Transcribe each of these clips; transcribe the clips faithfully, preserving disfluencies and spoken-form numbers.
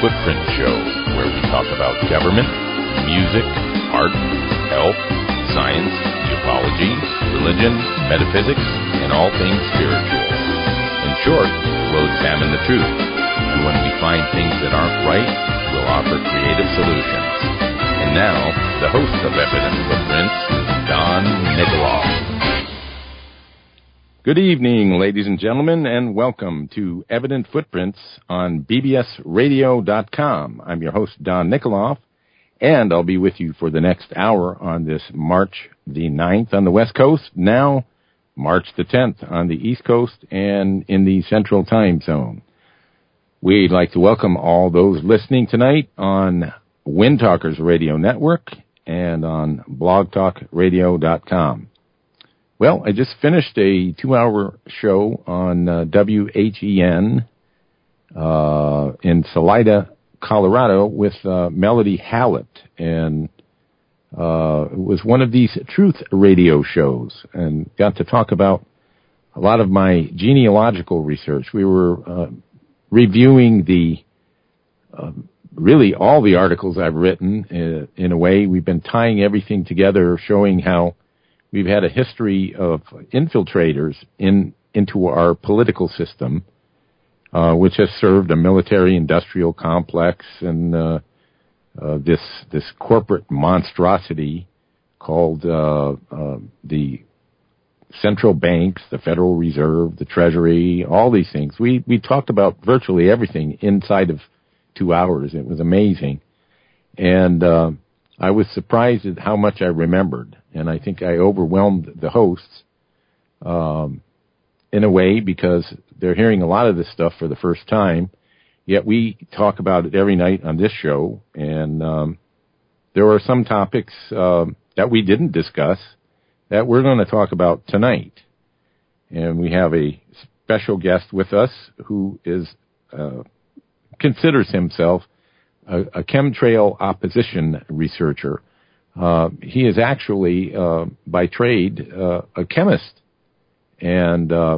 Footprint Show, where we talk about government, music, art, health, science, ufology, religion, metaphysics, and all things spiritual. In short, we'll examine the truth, and when we find things that aren't right, we'll offer creative solutions. And now, the host of Evident Footprints, Don Nikoloff. Good evening, ladies and gentlemen, and welcome to Evident Footprints on B B S radio dot com. I'm your host, Don Nikoloff, and I'll be with you for the next hour on this March the ninth on the West Coast, now March the tenth on the East Coast and in the Central Time Zone. We'd like to welcome all those listening tonight on Wind Talkers Radio Network and on blog talk radio dot com. Well, I just finished a two-hour show on uh, W H E N uh, in Salida, Colorado, with uh, Melody Hallett, and uh, it was one of these truth radio shows, and got to talk about a lot of my genealogical research. We were uh, reviewing the uh, really all the articles I've written. Uh, in a way, we've been tying everything together, showing how we've had a history of infiltrators in into our political system, uh, which has served a military-industrial complex and uh, uh, this this corporate monstrosity called uh, uh, the central banks, the Federal Reserve, the Treasury, all these things. We we talked about virtually everything inside of two hours. It was amazing, and uh, I was surprised at how much I remembered. And I think I overwhelmed the hosts um, in a way because they're hearing a lot of this stuff for the first time. Yet we talk about it every night on this show. And um, there are some topics uh, that we didn't discuss that we're going to talk about tonight. And we have a special guest with us who is uh, considers himself a, a chemtrail opposition researcher. Uh, he is actually, uh, by trade, uh, a chemist, and uh,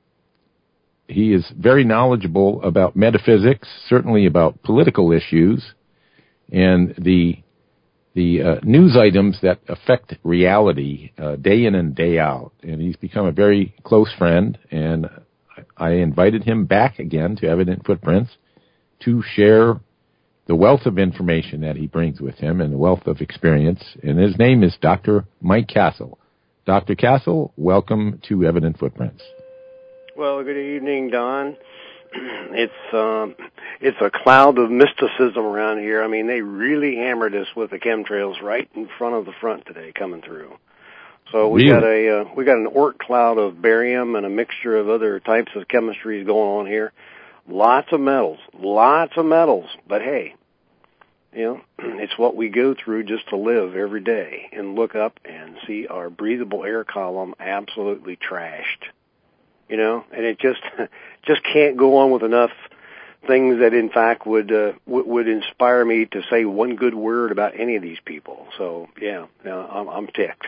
he is very knowledgeable about metaphysics, certainly about political issues, and the the uh, news items that affect reality uh, day in and day out. And he's become a very close friend, and I invited him back again to Evident Footprints to share the wealth of information that he brings with him and the wealth of experience. And his name is Doctor Mike Castle. Doctor Castle, welcome to Evident Footprints. Well, good evening, Don. It's um, it's a cloud of mysticism around here. I mean, they really hammered us with the chemtrails right in front of the front today coming through. So we really? got a uh, we got an Oort cloud of barium and a mixture of other types of chemistries going on here. Lots of metals, lots of metals, but hey, you know, it's what we go through just to live every day and look up and see our breathable air column absolutely trashed, you know, and it just just can't go on with enough things that, in fact, would uh, w- would inspire me to say one good word about any of these people. So, yeah, no, I'm, I'm ticked.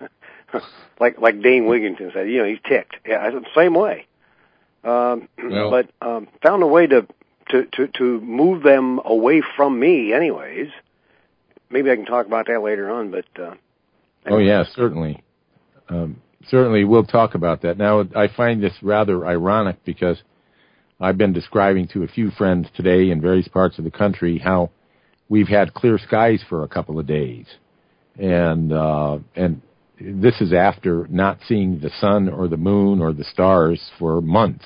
like like Dane Wigington said, you know, he's ticked. Yeah, I said the same way. Um, well, but um, found a way to, to, to, to move them away from me anyways. Maybe I can talk about that later on. But uh, anyway. Oh, yeah, certainly. Um, certainly, we'll talk about that. Now, I find this rather ironic because I've been describing to a few friends today in various parts of the country how we've had clear skies for a couple of days. And uh, and this is after not seeing the sun or the moon or the stars for months.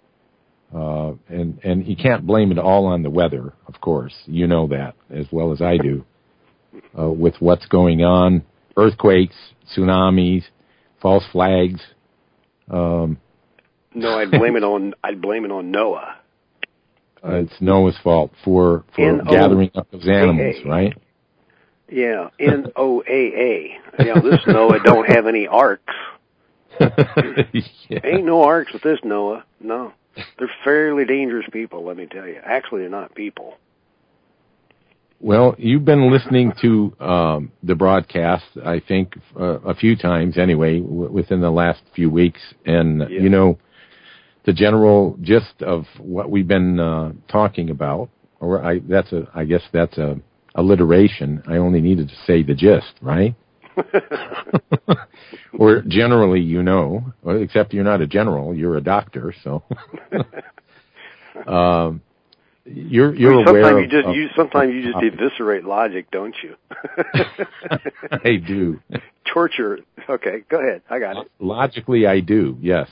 Uh, and, and you can't blame it all on the weather, of course. You know that as well as I do. Uh, with what's going on, earthquakes, tsunamis, false flags. Um, no, I'd blame it on I'd blame it on Noah. Uh, it's Noah's fault for, for gathering up those animals, right? Yeah, N O A A. You know, this Noah don't have any arcs. yeah. Ain't no arcs with this Noah. No. They're fairly dangerous people, let me tell you. Actually, they're not people. Well, you've been listening to um, the broadcast, I think, uh, a few times anyway, w- within the last few weeks. And, yeah. you know, the general gist of what we've been uh, talking about or I that's a I guess that's a alliteration. I only needed to say the gist, right? Or generally, you know, except you're not a general, you're a doctor, so. um, you're you're sometimes aware you just of, you sometimes of, you just of, eviscerate logic, don't you? I do. Torture. Okay, go ahead. I got it. Logically, I do. Yes.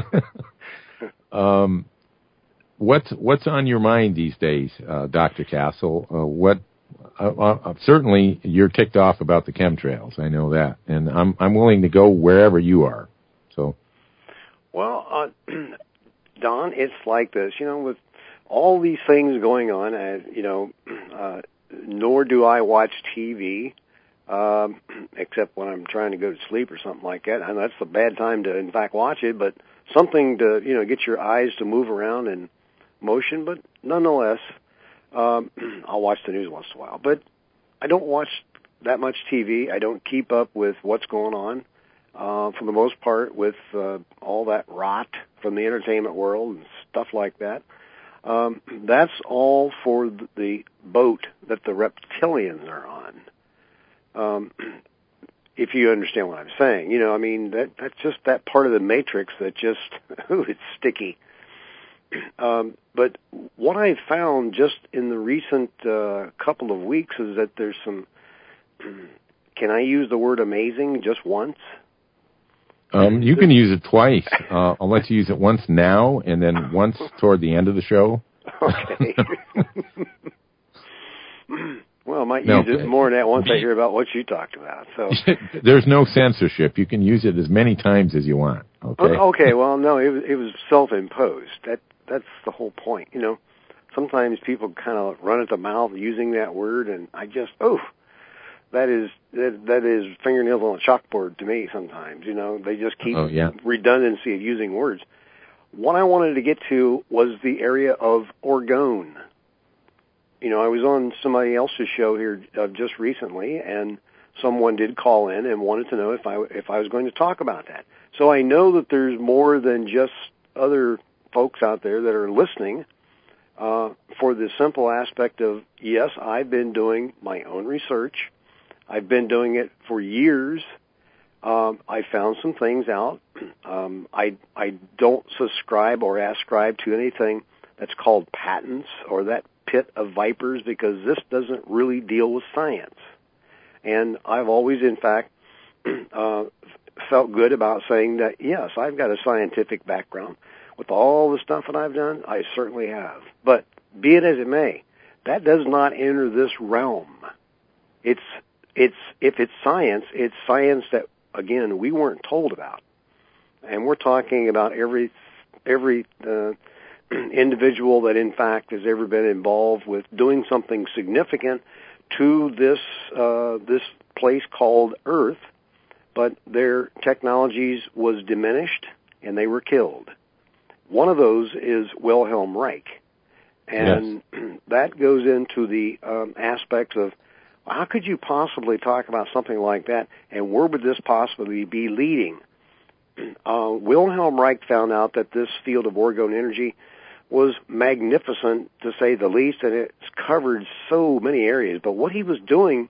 um, what's what's on your mind these days, uh, Doctor Castle? Uh, what? Uh, uh, certainly, you're ticked off about the chemtrails. I know that, and I'm I'm willing to go wherever you are. So, well, uh, Don, it's like this. You know, with all these things going on, uh, you know, uh, nor do I watch T V, um, except when I'm trying to go to sleep or something like that. And that's a bad time to, in fact, watch it. But something to, you know, get your eyes to move around in motion. But nonetheless. Um, I'll watch the news once in a while, but I don't watch that much T V. I don't keep up with what's going on, uh, for the most part, with uh, all that rot from the entertainment world and stuff like that. Um, that's all for the boat that the reptilians are on. Um, if you understand what I'm saying, you know, I mean, that that's just that part of the matrix that just, ooh, it's sticky. Um, but what I found just in the recent uh, couple of weeks is that there's some, can I use the word amazing just once? Um, you can use it twice. Uh, I'll let you use it once now and then once toward the end of the show. Okay. Well, I might no, use it more than that once I hear about what you talked about. So there's no censorship. You can use it as many times as you want. Okay. Okay. Well, no, it was it was self-imposed. That that's the whole point. You know, sometimes people kind of run at the mouth using that word, and I just oh, that is that that is fingernails on a chalkboard to me. Sometimes, you know, they just keep oh, yeah. redundancy of using words. What I wanted to get to was the area of orgone. You know, I was on somebody else's show here uh, just recently, and someone did call in and wanted to know if I if I was going to talk about that. So I know that there's more than just other folks out there that are listening uh, for the simple aspect of, yes, I've been doing my own research. I've been doing it for years. Um, I found some things out. Um, I I don't subscribe or ascribe to anything that's called patents or that pit of vipers, because this doesn't really deal with science. And I've always, in fact, uh, felt good about saying that, yes, I've got a scientific background. With all the stuff that I've done, I certainly have. But be it as it may, that does not enter this realm. It's, it's, if it's science, it's science that, again, we weren't told about. And we're talking about every, every, uh, individual that in fact has ever been involved with doing something significant to this uh, this place called Earth, but their technologies was diminished and they were killed. One of those is Wilhelm Reich, and yes. That goes into the um, aspects of how could you possibly talk about something like that, and where would this possibly be leading? Uh, Wilhelm Reich found out that this field of orgone energy was magnificent, to say the least, and it's covered so many areas. But what he was doing,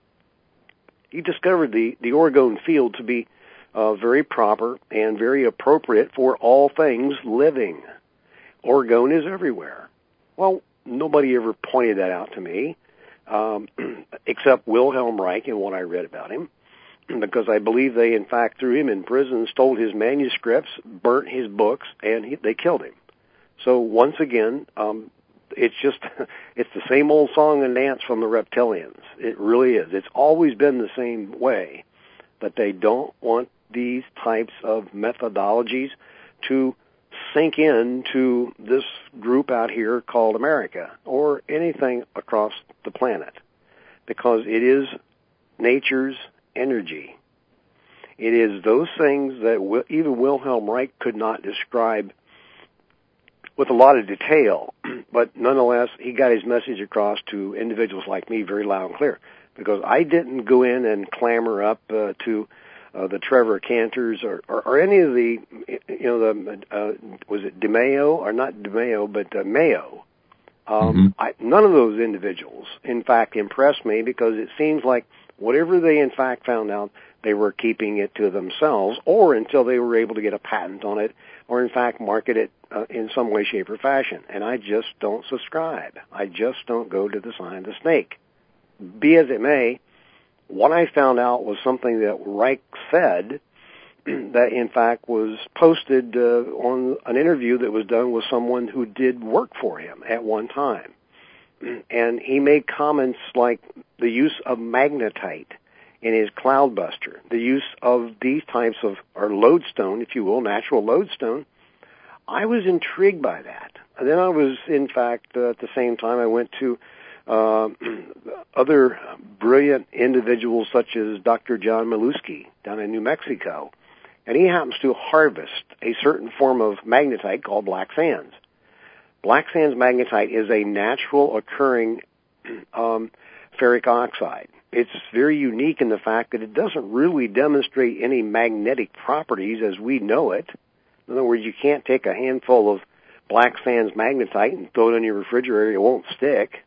he discovered the, the orgone field to be uh, very proper and very appropriate for all things living. Orgone is everywhere. Well, nobody ever pointed that out to me, um, except Wilhelm Reich and what I read about him, because I believe they, in fact, threw him in prison, stole his manuscripts, burnt his books, and he, they killed him. So once again, um, it's just, it's the same old song and dance from the reptilians. It really is. It's always been the same way, but they don't want these types of methodologies to sink into this group out here called America or anything across the planet, because it is nature's energy. It is those things that even Wilhelm Reich could not describe with a lot of detail, but nonetheless, he got his message across to individuals like me very loud and clear, because I didn't go in and clamor up uh, to uh, the Trevor Cantors or, or, or any of the, you know, the uh, was it DeMayo, or not DeMayo, but uh, Mayo, Um, mm-hmm. I, none of those individuals, in fact, impressed me because it seems like whatever they, in fact, found out, they were keeping it to themselves or until they were able to get a patent on it or, in fact, market it uh, in some way, shape, or fashion. And I just don't subscribe. I just don't go to the sign of the snake. Be as it may, what I found out was something that Reich said that, in fact, was posted uh, on an interview that was done with someone who did work for him at one time. And he made comments like the use of magnetite in his Cloudbuster, the use of these types of, or lodestone, if you will, natural lodestone. I was intrigued by that. And then I was, in fact, uh, at the same time, I went to uh, other brilliant individuals such as Doctor John Malusky down in New Mexico. And he happens to harvest a certain form of magnetite called black sands. Black sands magnetite is a natural occurring um, ferric oxide. It's very unique in the fact that it doesn't really demonstrate any magnetic properties as we know it. In other words, you can't take a handful of black sands magnetite and throw it in your refrigerator. It won't stick.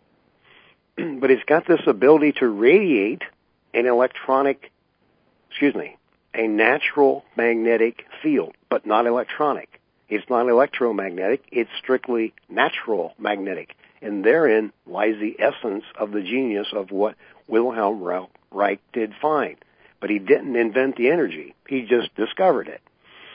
But it's got this ability to radiate an electronic, excuse me, a natural magnetic field, but not electronic. It's not electromagnetic. It's strictly natural magnetic. And therein lies the essence of the genius of what Wilhelm Reich did find. But he didn't invent the energy. He just discovered it.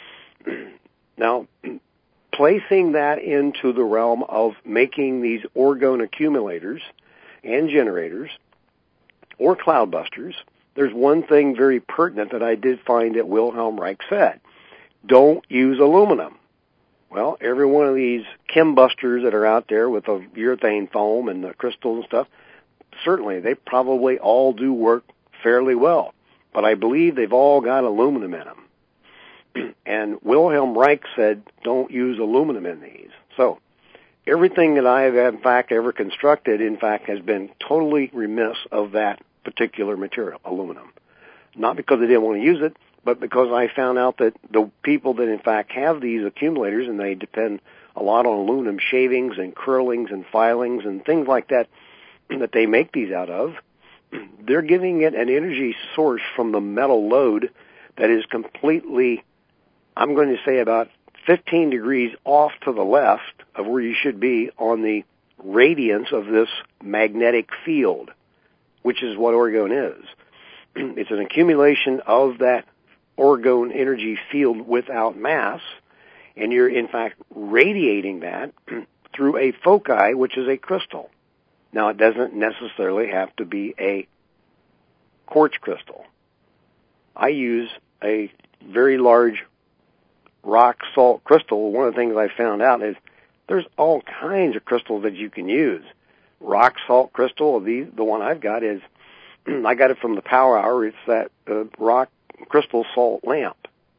Now, placing that into the realm of making these orgone accumulators and generators or cloudbusters, there's one thing very pertinent that I did find that Wilhelm Reich said. Don't use aluminum. Well, every one of these chembusters that are out there with the urethane foam and the crystals and stuff, certainly they probably all do work fairly well. But I believe they've all got aluminum in them. And Wilhelm Reich said, don't use aluminum in these. So everything that I have, in fact, ever constructed, in fact, has been totally remiss of that particular material, aluminum. Not because I didn't want to use it, but because I found out that the people that, in fact, have these accumulators, and they depend a lot on aluminum shavings and curlings and filings and things like that, that they make these out of, they're giving it an energy source from the metal load that is completely, I'm going to say about fifteen degrees off to the left of where you should be on the radiance of this magnetic field, which is what orgone is. It's an accumulation of that orgone energy field without mass, and you're, in fact, radiating that through a foci, which is a crystal. Now, it doesn't necessarily have to be a quartz crystal. I use a very large rock salt crystal. One of the things I found out is there's all kinds of crystals that you can use. Rock salt crystal, the, the one I've got is, I got it from the Power Hour. It's that uh, rock crystal salt lamp.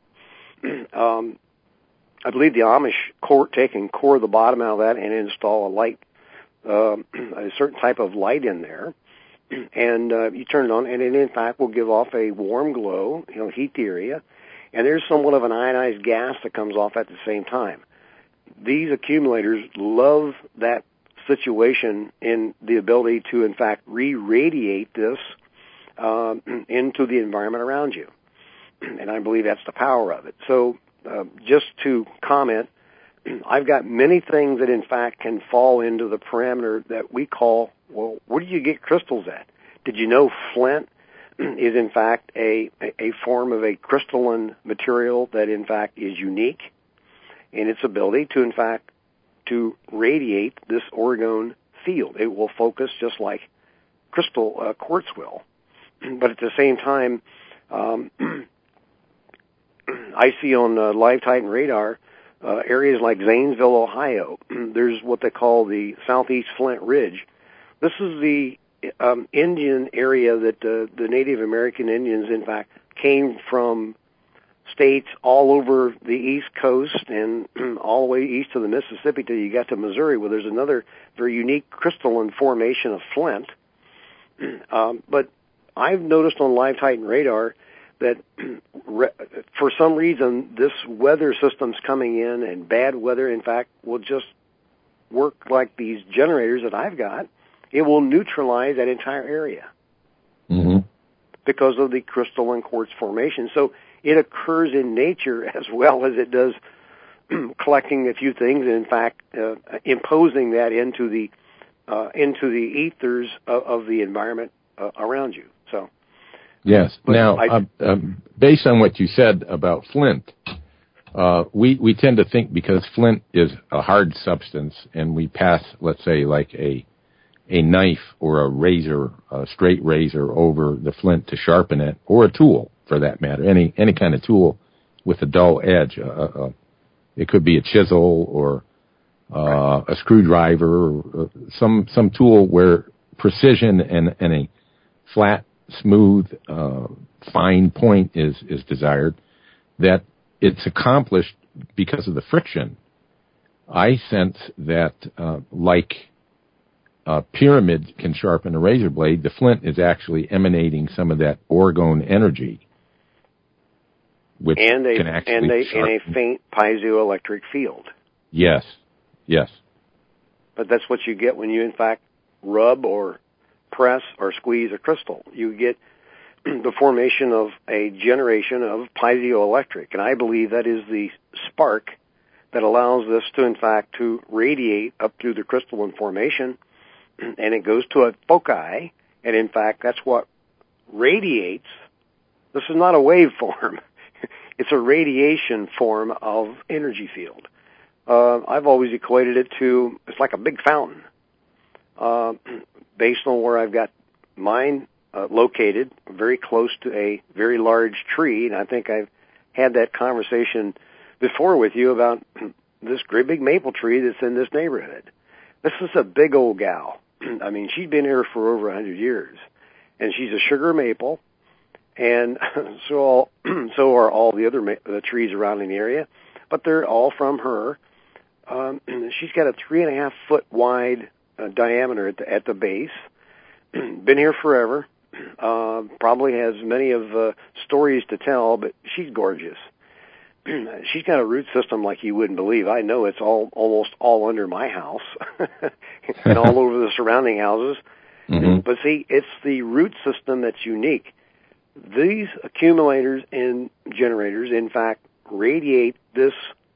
um, I believe the Amish core, take and core the bottom out of that and install a light, uh, a certain type of light in there. And uh, you turn it on, and it, in fact, will give off a warm glow, you know, heat the area. And there's somewhat of an ionized gas that comes off at the same time. These accumulators love that situation in the ability to, in fact, re-radiate this um, into the environment around you. And I believe that's the power of it. So uh, just to comment, I've got many things that, in fact, can fall into the parameter that we call, well, where do you get crystals at? Did you know flint is, in fact, a, a form of a crystalline material that, in fact, is unique in its ability to, in fact, to radiate this orgone field. It will focus just like crystal uh, quartz will. But at the same time, um, I see on uh, Live Titan radar uh, areas like Zanesville, Ohio. There's what they call the Southeast Flint Ridge. This is the um, Indian area that uh, the Native American Indians, in fact, came from states all over the East Coast and all the way east of the Mississippi till you got to Missouri, where there's another very unique crystalline formation of flint. Um, but I've noticed on Live Titan radar that for some reason this weather system's coming in, and bad weather, in fact, will just work like these generators that I've got, it will neutralize that entire area Mm-hmm. because of the crystalline quartz formation. So it occurs in nature as well as it does collecting a few things, and in fact, uh, imposing that into the uh, into the ethers of, of the environment uh, around you. So, yes. Now, I, um, um, based on what you said about flint, uh, we we tend to think because flint is a hard substance, and we pass, let's say, like a a knife or a razor, a straight razor over the flint to sharpen it, or a tool for that matter, any any kind of tool with a dull edge. Uh, uh, it could be a chisel or uh, a screwdriver, or uh, some some tool where precision and, and a flat, smooth, uh, fine point is is desired. That it's accomplished because of the friction. I sense that, uh, like a pyramid can sharpen a razor blade, the flint is actually emanating some of that orgone energy, which and a can actually and a, sharpen. and a faint piezoelectric field. Yes, yes. But that's what you get when you, in fact, rub or press or squeeze a crystal. You get the formation of a generation of piezoelectric, and I believe that is the spark that allows this to, in fact, to radiate up through the crystalline formation, and it goes to a foci, and in fact, that's what radiates. This is not a waveform. It's a radiation form of energy field. Uh, I've always equated it to, it's like a big fountain. Uh, based on where I've got mine uh, located, very close to a very large tree, and I think I've had that conversation before with you about this great big maple tree that's in this neighborhood. This is a big old gal. I mean, she's been here for over a hundred years, and she's a sugar maple, and so all, so are all the other ma- the trees around in the area, but they're all from her. Um, she's got a three and a half foot wide uh, diameter at the, at the base. Been here forever. Uh, probably has many of uh, stories to tell, but she's gorgeous. She's got a root system like you wouldn't believe. I know it's all almost all under my house and all over the surrounding houses. Mm-hmm. But see, it's the root system that's unique. These accumulators and generators, in fact, radiate this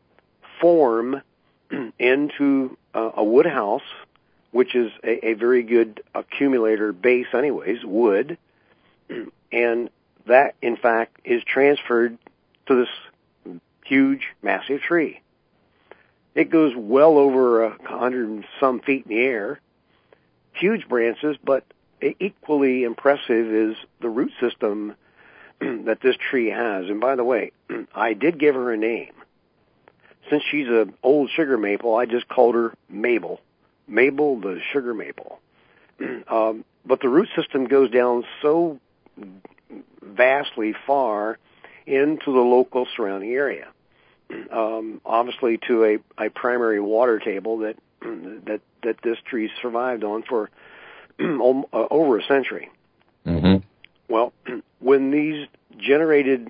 form into uh, a wood house, which is a, a very good accumulator base anyways, wood, and that, in fact, is transferred to this huge, massive tree. It goes well over a hundred and some feet in the air, huge branches, but equally impressive is the root system that this tree has. And by the way, I did give her a name. Since she's an old sugar maple, I just called her Mabel. Mabel the sugar maple. um, but the root system goes down so vastly far into the local surrounding area. Um, obviously to a, a primary water table that that that this tree survived on for uh, over a century. Mm-hmm. Well, when these generated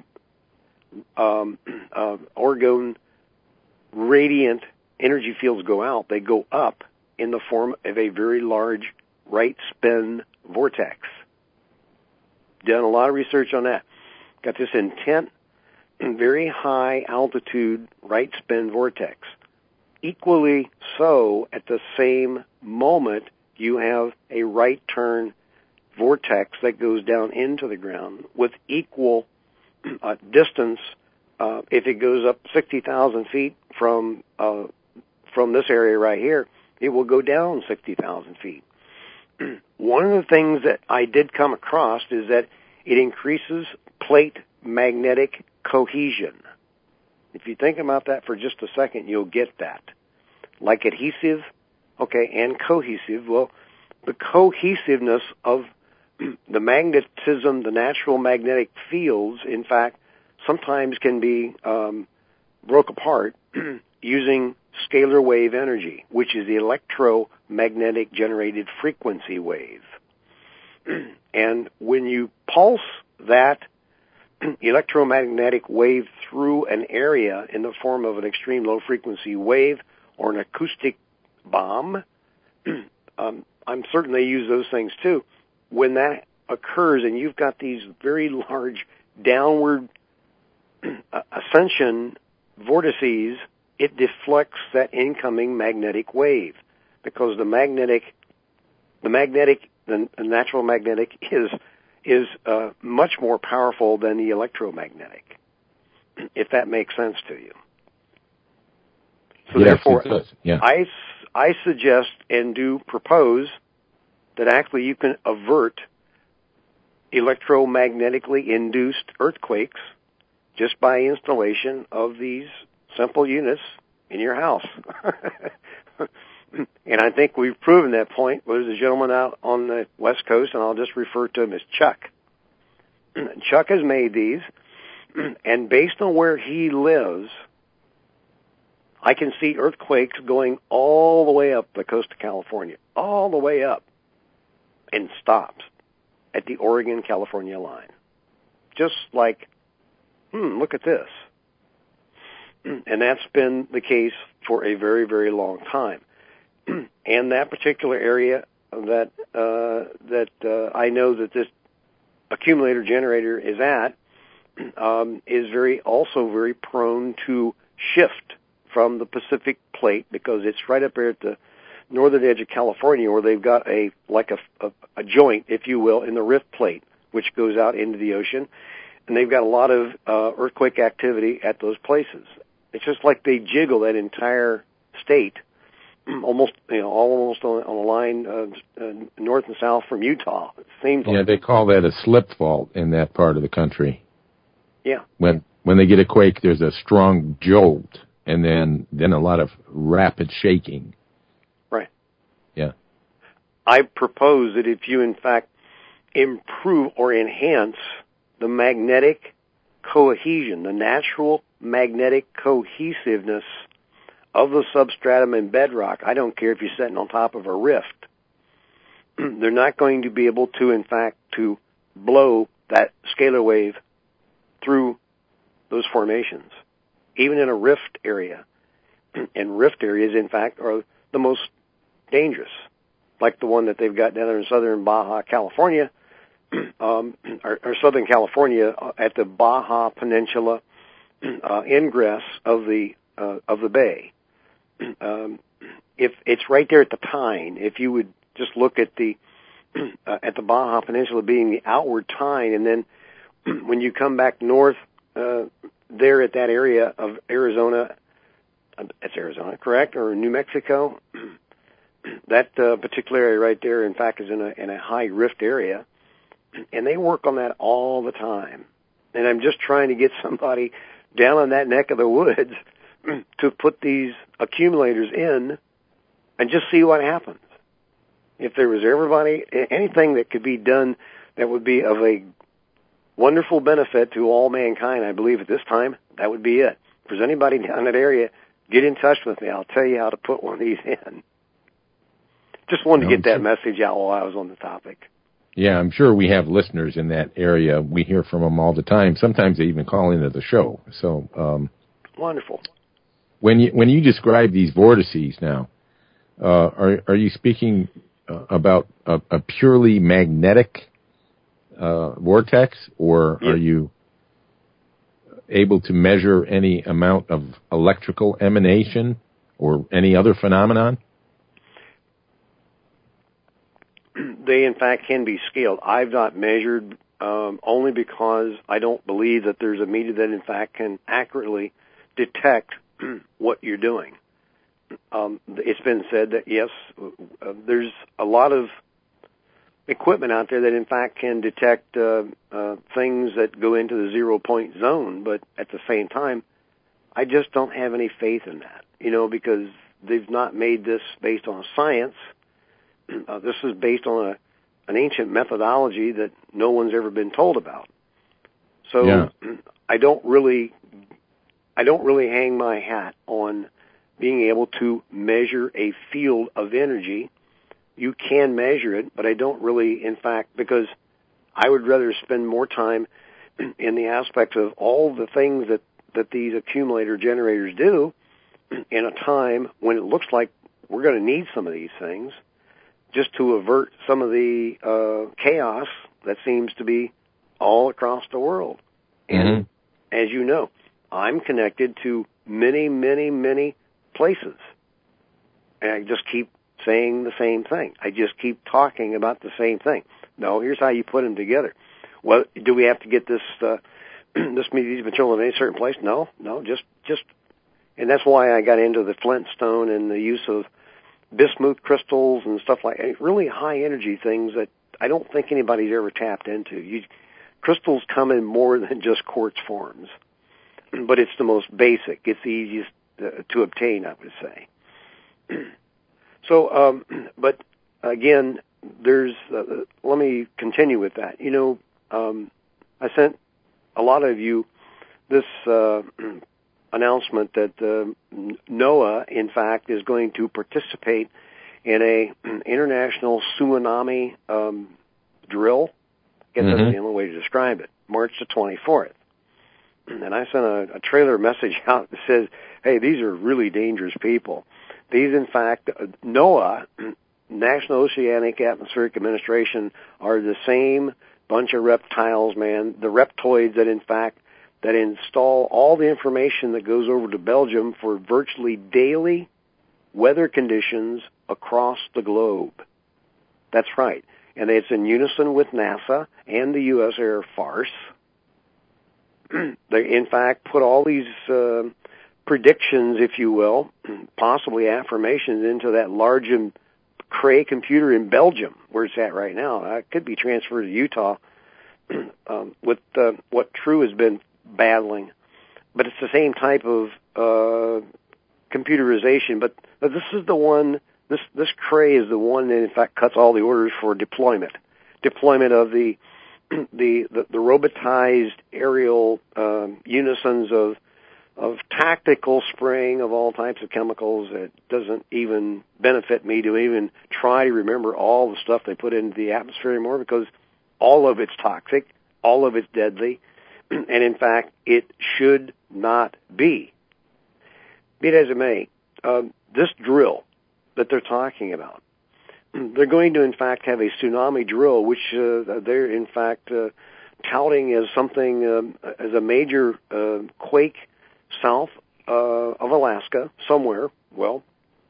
um, uh, orgone radiant energy fields go out, they go up in the form of a very large right spin vortex. Done a lot of research on that. Got this intense, very high altitude right spin vortex. Equally so, at the same moment, you have a right turn vortex that goes down into the ground with equal uh, distance. Uh, if it goes up sixty thousand feet from uh, from this area right here, it will go down sixty thousand feet. One of the things that I did come across is that it increases plate magnetic cohesion. If you think about that for just a second, you'll get that. Like adhesive, okay, and cohesive. Well, the cohesiveness of the magnetism, the natural magnetic fields, in fact, sometimes can be um, broke apart using scalar wave energy, which is the electromagnetic generated frequency wave. And when you pulse that electromagnetic wave through an area in the form of an extreme low frequency wave or an acoustic bomb. um, I'm certain they use those things too. When that occurs and you've got these very large downward ascension vortices, it deflects that incoming magnetic wave, because the magnetic, the magnetic, the natural magnetic is is uh, much more powerful than the electromagnetic, if that makes sense to you. So yes, therefore, it does. Yeah. I, I suggest and do propose that actually you can avert electromagnetically induced earthquakes just by installation of these simple units in your house. And I think we've proven that point. There's a gentleman out on the West Coast, and I'll just refer to him as Chuck. Chuck has made these, and based on where he lives, I can see earthquakes going all the way up the coast of California, all the way up, and stops at the Oregon-California line. Just like, hmm, look at this. And that's been the case for a very, very long time. And that particular area that uh, that uh, I know that this accumulator generator is at um, is very also very prone to shift from the Pacific plate, because it's right up there at the northern edge of California, where they've got a like a, a, a joint, if you will, in the rift plate, which goes out into the ocean, and they've got a lot of uh, earthquake activity at those places. It's just like they jiggle that entire state, almost, you know, almost on, on a line uh, uh, north and south from Utah. It seems like. Yeah, they call that a slip fault in that part of the country. Yeah. When when they get a quake, there's a strong jolt, and then then a lot of rapid shaking. Right. Yeah. I propose that if you, in fact, improve or enhance the magnetic cohesion, the natural magnetic cohesiveness of the substratum and bedrock, I don't care if you're sitting on top of a rift, they're not going to be able to, in fact, to blow that scalar wave through those formations, even in a rift area. And rift areas, in fact, are the most dangerous, like the one that they've got down there in southern Baja California, um, or, or southern California at the Baja Peninsula uh, ingress of the uh, of the bay. Um, if it's right there at the tine, if you would just look at the uh, at the Baja Peninsula being the outward tine, and then when you come back north uh, there at that area of Arizona, uh, it's Arizona, correct, or New Mexico, that uh, particular area right there, in fact, is in a in a high rift area, and they work on that all the time. And I'm just trying to get somebody down in that neck of the woods to put these accumulators in and just see what happens. If there was everybody, anything that could be done that would be of a wonderful benefit to all mankind, I believe at this time, that would be it. If there's anybody down in that area, get in touch with me. I'll tell you how to put one of these in. Just wanted to get that message out while I was on the topic. Yeah, I'm sure we have listeners in that area. We hear from them all the time. Sometimes they even call into the show. So, um, wonderful. When you when you describe these vortices now, uh, are are you speaking uh, about a, a purely magnetic uh, vortex, or yeah. are you able to measure any amount of electrical emanation or any other phenomenon? They, in fact, can be scaled. I've not measured um, only because I don't believe that there's a meter that, in fact, can accurately detect what you're doing. Um, it's been said that, yes, uh, there's a lot of equipment out there that, in fact, can detect uh, uh, things that go into the zero-point zone, but at the same time, I just don't have any faith in that, you know, because they've not made this based on science. Uh, this is based on a, an ancient methodology that no one's ever been told about. So yeah. I don't really, I don't really hang my hat on being able to measure a field of energy. You can measure it, but I don't really, in fact, because I would rather spend more time in the aspect of all the things that, that these accumulator generators do in a time when it looks like we're going to need some of these things just to avert some of the uh, chaos that seems to be all across the world. And Mm-hmm. as you know, I'm connected to many, many, many places. And I just keep saying the same thing. I just keep talking about the same thing. No, here's how you put them together. Well, do we have to get this uh, this these material in a certain place? No, no, just just, and that's why I got into the Flintstone and the use of bismuth crystals and stuff like that. Really high energy things that I don't think anybody's ever tapped into. You, crystals come in more than just quartz forms, but it's the most basic. It's the easiest uh, to obtain, I would say. So, um, but again, there's, uh, let me continue with that. You know, um, I sent a lot of you this uh, announcement that uh, NOAA, in fact, is going to participate in a international tsunami um, drill. I guess Mm-hmm. that's the only way to describe it. March the twenty-fourth. And I sent a, a trailer message out that says, hey, these are really dangerous people. These, in fact, NOAA, National Oceanic Atmospheric Administration, are the same bunch of reptiles, man, the reptoids that, in fact, that install all the information that goes over to Belgium for virtually daily weather conditions across the globe. That's right. And it's in unison with NASA and the U S Air Force. They, in fact, put all these uh, predictions, if you will, possibly affirmations into that large Cray computer in Belgium, where it's at right now. It could be transferred to Utah um, with uh, what True has been battling. But it's the same type of uh, computerization. But, but this is the one, this, this Cray is the one that, in fact, cuts all the orders for deployment. Deployment of the the, the, the robotized aerial um, unisons of of tactical spraying of all types of chemicals that doesn't even benefit me to even try to remember all the stuff they put into the atmosphere anymore, because all of it's toxic, all of it's deadly, and in fact, it should not be. Be it as it may, uh, this drill that they're talking about, they're going to in fact have a tsunami drill, which uh, they're in fact uh, touting as something, um, as a major uh, quake south uh, of Alaska, somewhere. Well,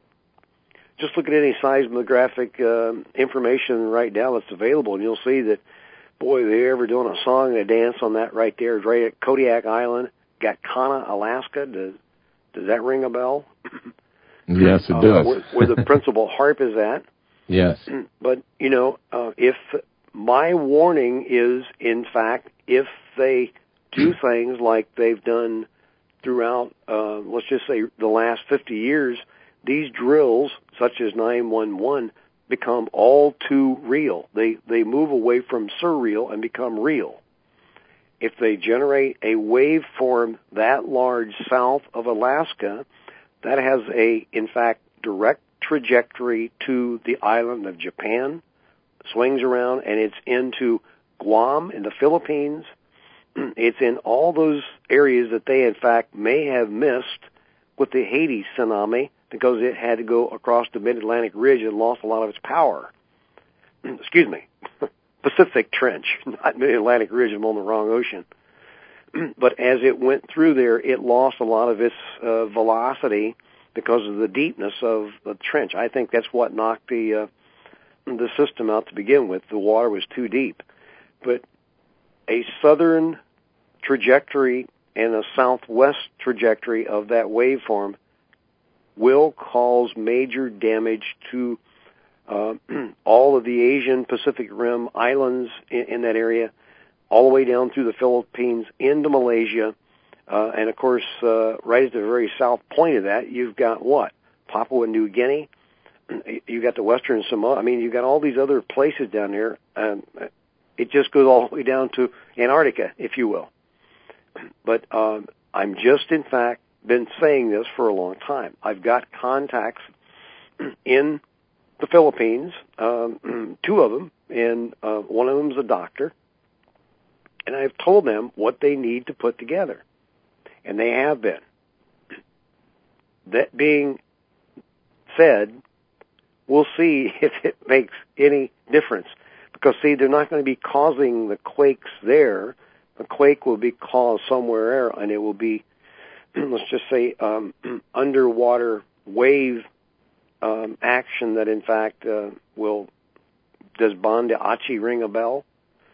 just look at any seismographic uh, information right now that's available, and you'll see that, boy, they're ever doing a song and a dance on that right there. It's right at Kodiak Island, Gakana, Alaska. Does, does that ring a bell? Yes, it uh, does. where, where the principal harp is at. Yes. But, you know, uh, if my warning is, in fact, if they do things like they've done throughout, uh, let's just say, the last fifty years, these drills, such as nine one one, become all too real. They they move away from surreal and become real. If they generate a waveform that large south of Alaska, that has a, in fact, direct trajectory to the island of Japan, swings around, and it's into Guam in the Philippines. It's in all those areas that they, in fact, may have missed with the Haiti tsunami, because it had to go across the Mid-Atlantic Ridge and lost a lot of its power. Excuse me, Pacific Trench, not Mid-Atlantic Ridge. I'm on the wrong ocean. But as it went through there, it lost a lot of its uh, velocity because of the deepness of the trench. I think that's what knocked the uh, the system out to begin with. The water was too deep. But a southern trajectory and a southwest trajectory of that waveform will cause major damage to uh, all of the Asian Pacific Rim islands in, in that area, all the way down through the Philippines into Malaysia. Uh, and, of course, uh, right at the very south point of that, you've got what? Papua New Guinea. You've got the Western Samoa. I mean, you've got all these other places down there. Um, it just goes all the way down to Antarctica, if you will. But um, I'm just, in fact, been saying this for a long time. I've got contacts in the Philippines, um, two of them, and uh, one of them is a doctor. And I've told them what they need to put together. And they have been. That being said, we'll see if it makes any difference. Because, see, they're not going to be causing the quakes there. The quake will be caused somewhere else, and it will be, let's just say, um, underwater wave um, action that, in fact, uh, will, does Banda Aceh ring a bell?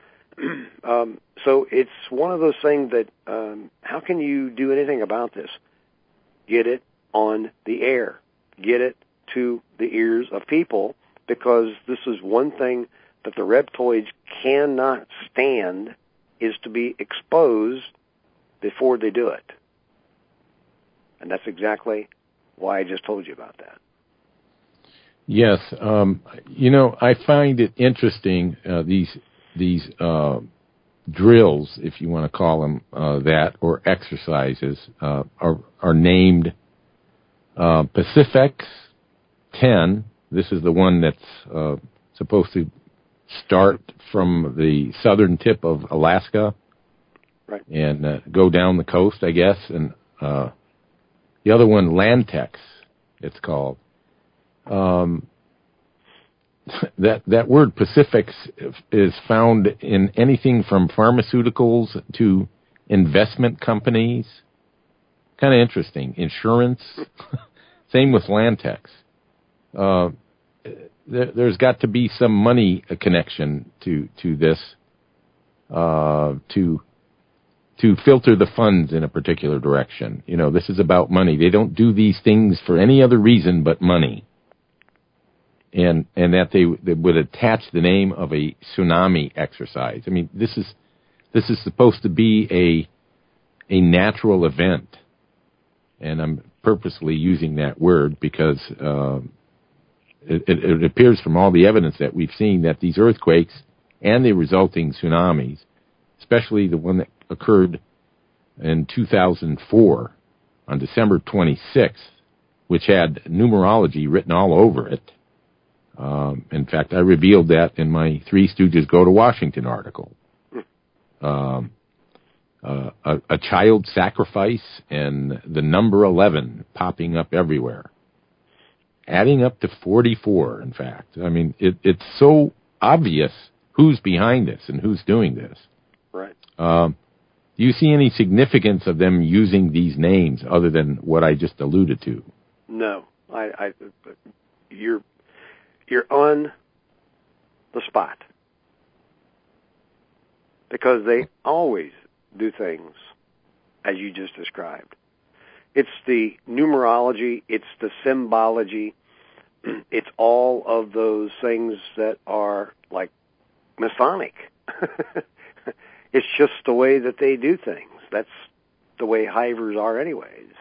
um, so it's one of those things that, um, how can you do anything about this? Get it on the air. Get it to the ears of people, because this is one thing that the reptoids cannot stand, is to be exposed before they do it. And that's exactly why I just told you about that. Yes. Um, you know, I find it interesting, uh, these these uh, drills, if you want to call them uh, that, or exercises, uh, are, are named uh, Pacific ten. This is the one that's uh, supposed to start from the southern tip of Alaska, right, and uh, go down the coast, I guess. And uh, the other one, Lantex, it's called. Um, that that word Pacifics is found in anything from pharmaceuticals to investment companies. Kind of interesting. Insurance. Same with Lantex. Uh, there, there's got to be some money connection to to this uh, to to filter the funds in a particular direction. You know, this is about money. They don't do these things for any other reason but money. And and that they, they would attach the name of a tsunami exercise. I mean, this is this is supposed to be a a natural event, and I'm purposely using that word because uh, it, it, it appears from all the evidence that we've seen that these earthquakes and the resulting tsunamis, especially the one that occurred in two thousand four on December twenty-sixth, which had numerology written all over it. Um, in fact, I revealed that in my Three Stooges Go to Washington article. Um, uh, a, a child sacrifice and the number eleven popping up everywhere, adding up to forty-four, in fact. I mean, it, it's so obvious who's behind this and who's doing this. Right. Um, do you see any significance of them using these names other than what I just alluded to? No. I, I you're... You're on the spot, because they always do things as you just described. It's the numerology, it's the symbology, it's all of those things that are like Masonic. It's just the way that they do things. That's the way hivers are anyways.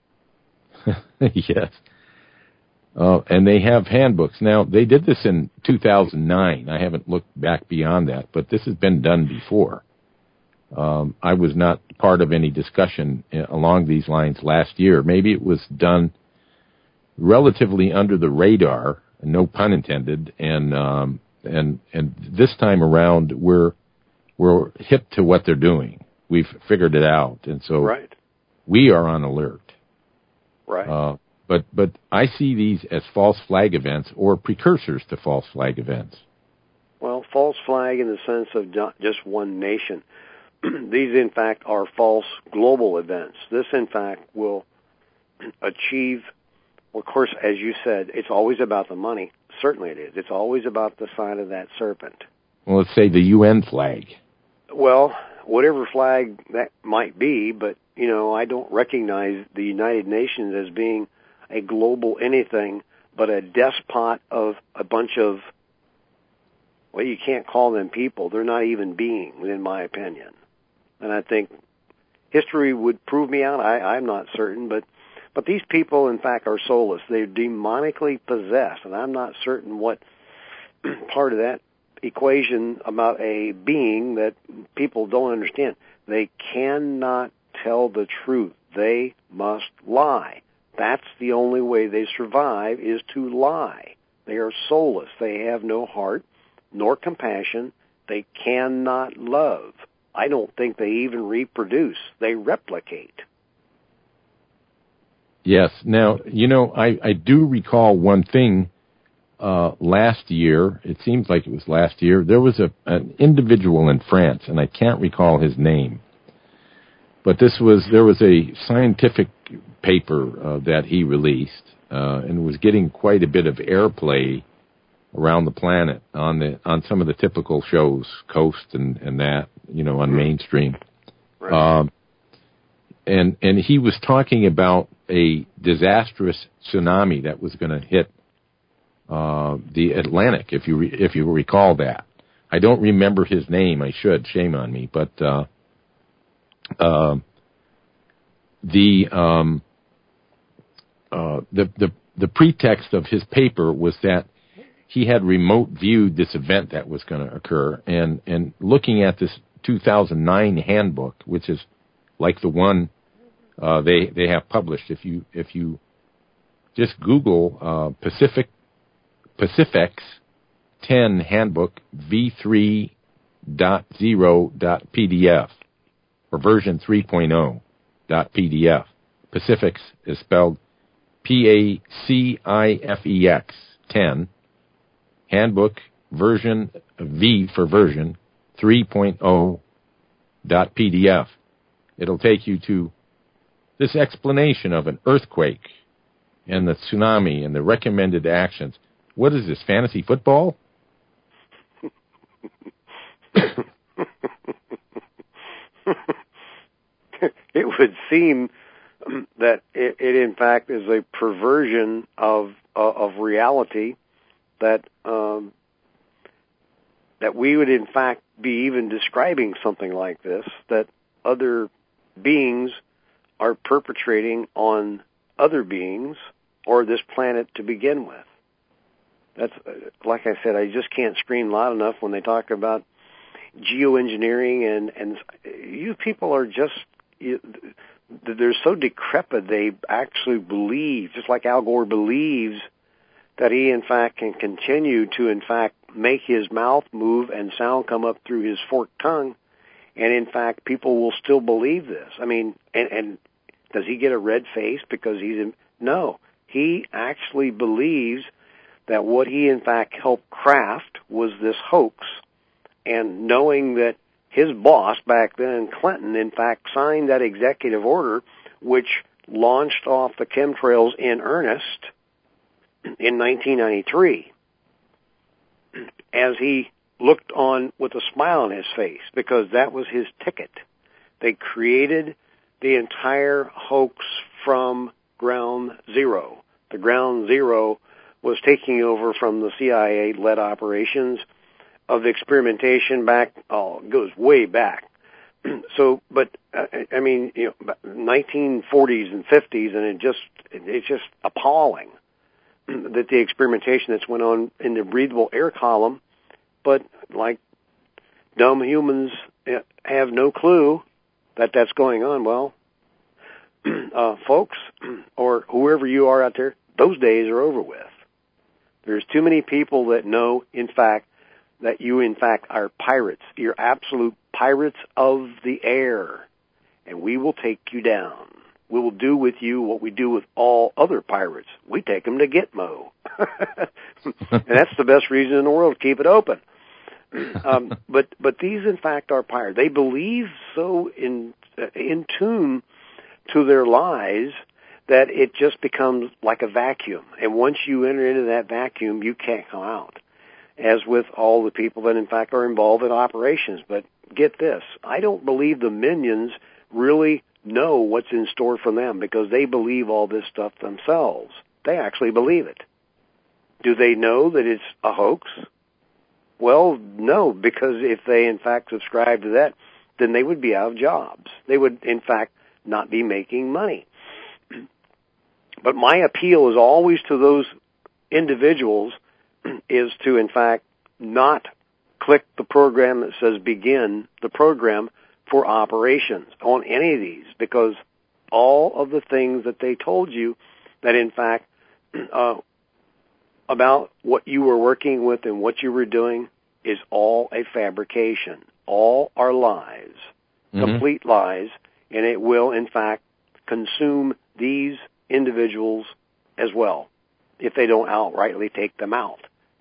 Yes. Uh, and they have handbooks. Now, they did this in two thousand nine. I haven't looked back beyond that, but this has been done before. Um, I was not part of any discussion along these lines last year. Maybe it was done relatively under the radar, no pun intended, and um, and and this time around we're we're hip to what they're doing. We've figured it out, and so right. we are on alert. Right. Uh, But but I see these as false flag events or precursors to false flag events. Well, false flag in the sense of not just one nation. These, in fact, are false global events. This, in fact, will achieve, well, of course, as you said, it's always about the money. Certainly it is. It's always about the sign of that serpent. Well, let's say the U N flag. Well, whatever flag that might be, but, you know, I don't recognize the United Nations as being a global anything, but a despot of a bunch of, well, you can't call them people. They're not even beings, in my opinion. And I think history would prove me out. I, I'm not certain, but, but these people, in fact, are soulless. They're demonically possessed, and I'm not certain what part of that equation about a being that people don't understand. They cannot tell the truth. They must lie. That's the only way they survive, is to lie. They are soulless. They have no heart, nor compassion. They cannot love. I don't think they even reproduce. They replicate. Yes. Now, you know, I, I do recall one thing uh, last year, it seems like it was last year, there was a an individual in France, and I can't recall his name, but this was there was a scientific paper uh, that he released, uh, and was getting quite a bit of airplay around the planet on the on some of the typical shows, Coast and, and that, you know, on mainstream. Right. Um, and and he was talking about a disastrous tsunami that was going to hit uh, the Atlantic, if you re, if you recall that. I don't remember his name. I should. Shame on me. But uh, uh, the um, uh, the the the pretext of his paper was that he had remote viewed this event that was going to occur, and and looking at this two thousand nine handbook, which is like the one uh, they they have published. If you if you just Google uh, Pacific Pacifics ten handbook v three dot zero dot p d f or version three point oh dot p d f. Pacifics is spelled P A C I F E X ten. Handbook version V for version three point oh dot p d f. It'll take you to this explanation of an earthquake and the tsunami and the recommended actions. What is this, fantasy football? It would seem that it, it in fact is a perversion of uh, of reality, that um, that we would in fact be even describing something like this, that other beings are perpetrating on other beings or this planet to begin with. That's, like I said, I just can't scream loud enough when they talk about geoengineering, and, and you people are just, you, they're so decrepit, they actually believe, just like Al Gore believes, that he in fact can continue to in fact make his mouth move and sound come up through his forked tongue, and in fact people will still believe this. I mean, and, and does he get a red face because he's in, no, he actually believes that what he in fact helped craft was this hoax, and knowing that his boss back then, Clinton, in fact signed that executive order which launched off the chemtrails in earnest in nineteen ninety-three, as he looked on with a smile on his face, because that was his ticket. They created the entire hoax from ground zero. The ground zero was taking over from the C I A-led operations of experimentation back, oh, it goes way back. So, but, uh, I mean, you know, nineteen forties and fifties, and it just, it's just appalling that the experimentation that's went on in the breathable air column, but like dumb humans have no clue that that's going on. Well, uh, folks, or whoever you are out there, those days are over with. There's too many people that know, in fact, that you, in fact, are pirates. You're absolute pirates of the air, and we will take you down. We will do with you what we do with all other pirates. We take them to Gitmo. And that's the best reason in the world to keep it open. Um, but but these, in fact, are pirates. They believe so in uh, in tune to their lies that it just becomes like a vacuum. And once you enter into that vacuum, you can't come out, as with all the people that, in fact, are involved in operations. But get this, I don't believe the minions really know what's in store for them, because they believe all this stuff themselves. They actually believe it. Do they know that it's a hoax? Well, no, because if they, in fact, subscribe to that, then they would be out of jobs. They would, in fact, not be making money. But my appeal is always to those individuals is to, in fact, not click the program that says begin the program for operations on any of these, because all of the things that they told you that, in fact, uh, about what you were working with and what you were doing is all a fabrication. All are lies, mm-hmm. complete lies, and it will, in fact, consume these individuals as well if they don't outrightly take them out.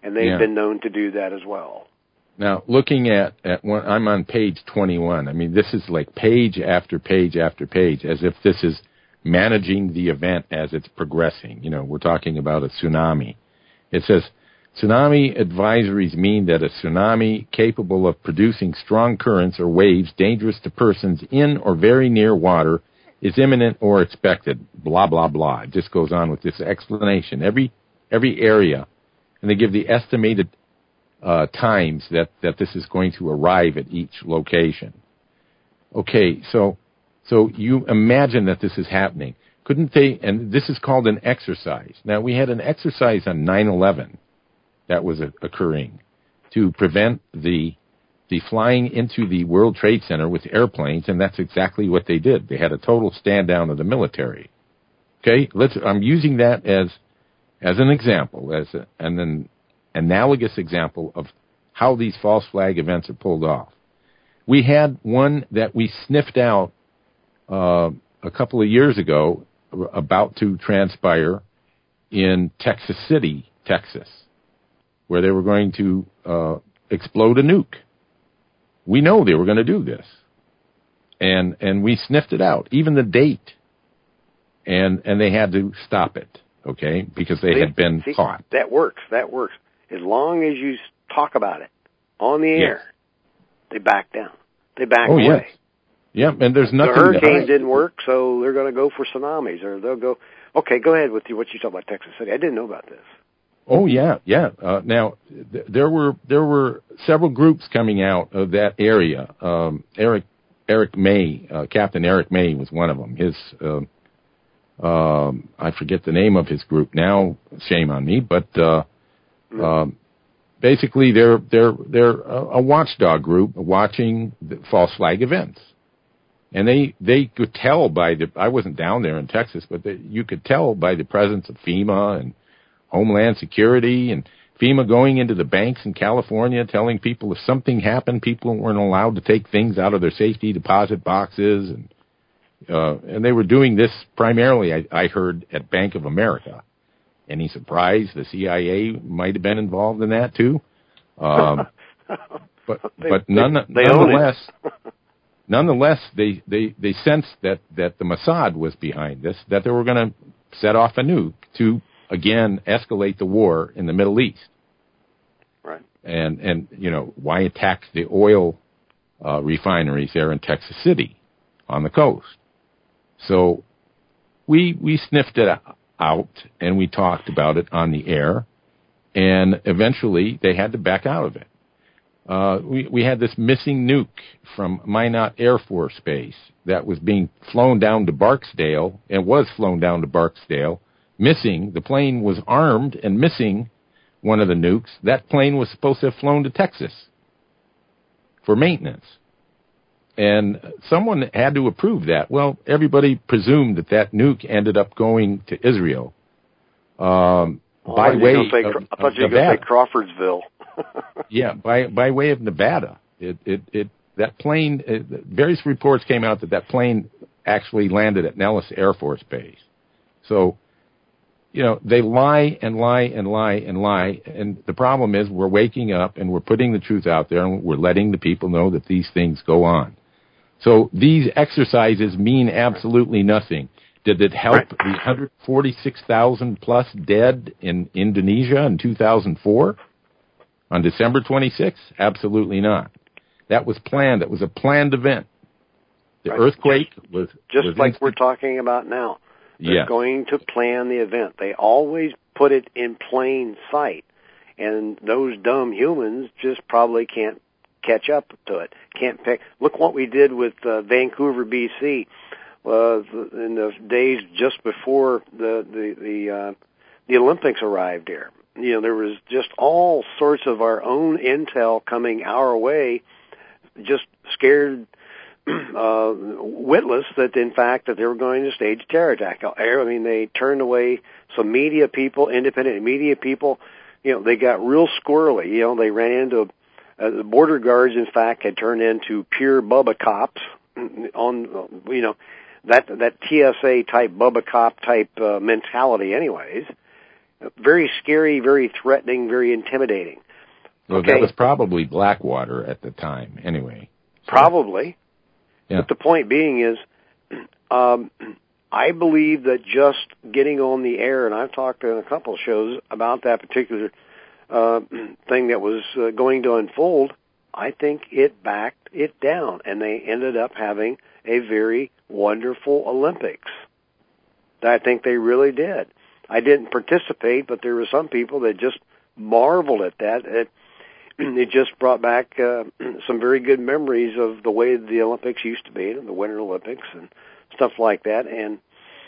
and they've Yeah. been known to do that as well. Now, looking at, at one, I'm on page twenty-one. I mean, this is like page after page after page, as if this is managing the event as it's progressing. You know, we're talking about a tsunami. It says, tsunami advisories mean that a tsunami capable of producing strong currents or waves dangerous to persons in or very near water is imminent or expected, blah, blah, blah. It just goes on with this explanation. Every every area, and they give the estimated uh, times that, that this is going to arrive at each location. Okay, so so you imagine that this is happening. Couldn't they, and this is called an exercise. Now, we had an exercise on nine eleven that was a, occurring to prevent the the flying into the World Trade Center with airplanes, and that's exactly what they did. They had a total stand down of the military. Okay, let's. I'm using that as as an example, as a, and an analogous example of how these false flag events are pulled off. We had one that we sniffed out uh, a couple of years ago, about to transpire in Texas City, Texas, where they were going to uh, explode a nuke. We know they were going to do this, and and we sniffed it out, even the date, and and they had to stop it, okay, because they see, had been see, caught. That works. That works. As long as you talk about it on the air, Yes. they back down. They back Oh, away. yes. Yeah, and there's nothing. The hurricane that I, didn't work, so they're going to go for tsunamis, or they'll go. Okay, go ahead with you, what you talk about Texas City. I didn't know about this. Oh yeah, yeah. Uh, now th- there were there were several groups coming out of that area. Um, Eric Eric May, uh, Captain Eric May was one of them. His uh, um, I forget the name of his group now. Shame on me, but uh, Mm. um, basically they're they're they're a, a watchdog group watching the false flag events, and they they could tell by the. I wasn't down there in Texas, but they, you could tell by the presence of FEMA and Homeland Security and FEMA going into the banks in California telling people if something happened, people weren't allowed to take things out of their safety deposit boxes. And uh, and they were doing this primarily, I, I heard, at Bank of America. Any surprise? The C I A might have been involved in that too. Um, but they, but none, they, they nonetheless, nonetheless, they, they, they sensed that, that the Mossad was behind this, that they were going to set off a nuke to again escalate the war in the Middle East. Right. And, and you know, why attack the oil uh, refineries there in Texas City on the coast? So we we sniffed it out, and we talked about it on the air, and eventually they had to back out of it. Uh, we, we had this missing nuke from Minot Air Force Base that was being flown down to Barksdale, and was flown down to Barksdale, missing. The plane was armed and missing one of the nukes. That plane was supposed to have flown to Texas for maintenance. And someone had to approve that. Well, everybody presumed that that nuke ended up going to Israel um, oh, by I way say, of, I thought of you were going to Nevada. say Crawfordsville. Yeah, by by way of Nevada. It it it that plane. It, various reports came out that that plane actually landed at Nellis Air Force Base. So, you know, they lie and lie and lie and lie, and the problem is we're waking up and we're putting the truth out there, and we're letting the people know that these things go on. So these exercises mean absolutely nothing. Did it help Right. the one hundred forty-six thousand plus dead in Indonesia in two thousand four on December twenty-sixth? Absolutely not. That was planned. That was a planned event. The Right. earthquake was Just was like instant- we're talking about now. They're Yes. going to plan the event. They always put it in plain sight. And those dumb humans just probably can't catch up to it. Can't pick. Look what we did with uh, Vancouver, B C, uh, in the days just before the the the, uh, the Olympics arrived here. You know, there was just all sorts of our own intel coming our way, just scared uh, witless that in fact that they were going to stage a terror attack. I mean, they turned away some media people, independent media people. You know, they got real squirrely. You know, they ran into uh, the border guards. In fact, had turned into pure Bubba cops. On you know that that T S A type Bubba cop type uh, mentality, anyways. very scary, very threatening, very intimidating. Well, okay? That was probably Blackwater at the time, anyway. So, probably. Yeah. But the point being is, um, I believe that just getting on the air, and I've talked in a couple of shows about that particular uh, thing that was uh, going to unfold, I think it backed it down, and they ended up having a very wonderful Olympics. I think they really did. I didn't participate, but there were some people that just marveled at that. It, it just brought back uh, some very good memories of the way the Olympics used to be, the Winter Olympics and stuff like that. And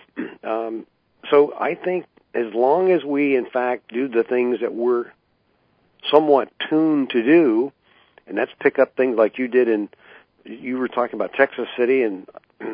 um, so I think as long as we, in fact, do the things that we're somewhat tuned to do, and that's pick up things like you did in, you were talking about Texas City and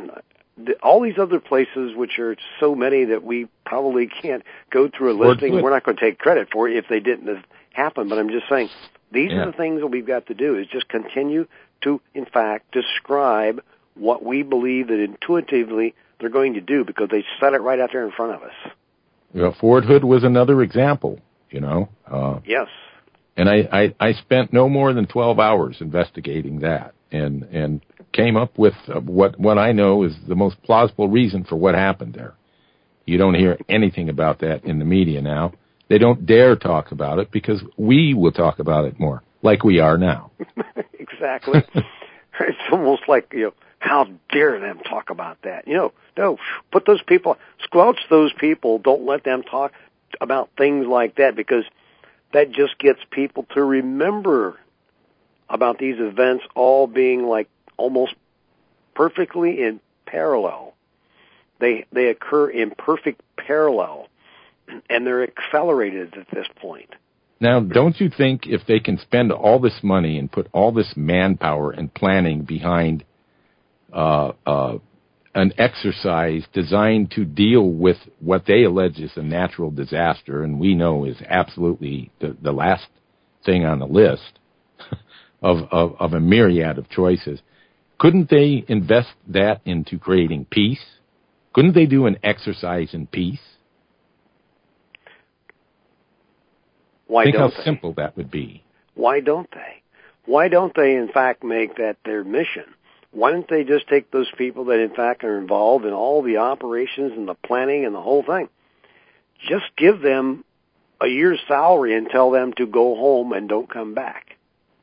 all these other places, which are so many that we probably can't go through a listing. We're not going to take credit for it if they didn't have happened, but I'm just saying these yeah. are the things that we've got to do, is just continue to, in fact, describe what we believe that intuitively they're going to do, because they set it right out there in front of us. Well, Fort Hood was another example, you know. Uh, yes. And I, I, I spent no more than twelve hours investigating that, and and came up with what what I know is the most plausible reason for what happened there. You don't hear anything about that in the media now. They don't dare talk about it because we will talk about it more, like we are now. Exactly. It's almost like, you know, how dare them talk about that? You know, no, put those people, squelch those people. Don't let them talk about things like that, because that just gets people to remember about these events all being like almost perfectly in parallel. They they occur in perfect parallel, and they're accelerated at this point. Now, don't you think if they can spend all this money and put all this manpower and planning behind uh, uh, an exercise designed to deal with what they allege is a natural disaster, and we know is absolutely the, the last thing on the list of, of, of a myriad of choices, couldn't they invest that into creating peace? Couldn't they do an exercise in peace? Why Think don't how they? simple that would be. Why don't they? Why don't they, in fact, make that their mission? Why don't they just take those people that, in fact, are involved in all the operations and the planning and the whole thing, just give them a year's salary and tell them to go home and don't come back?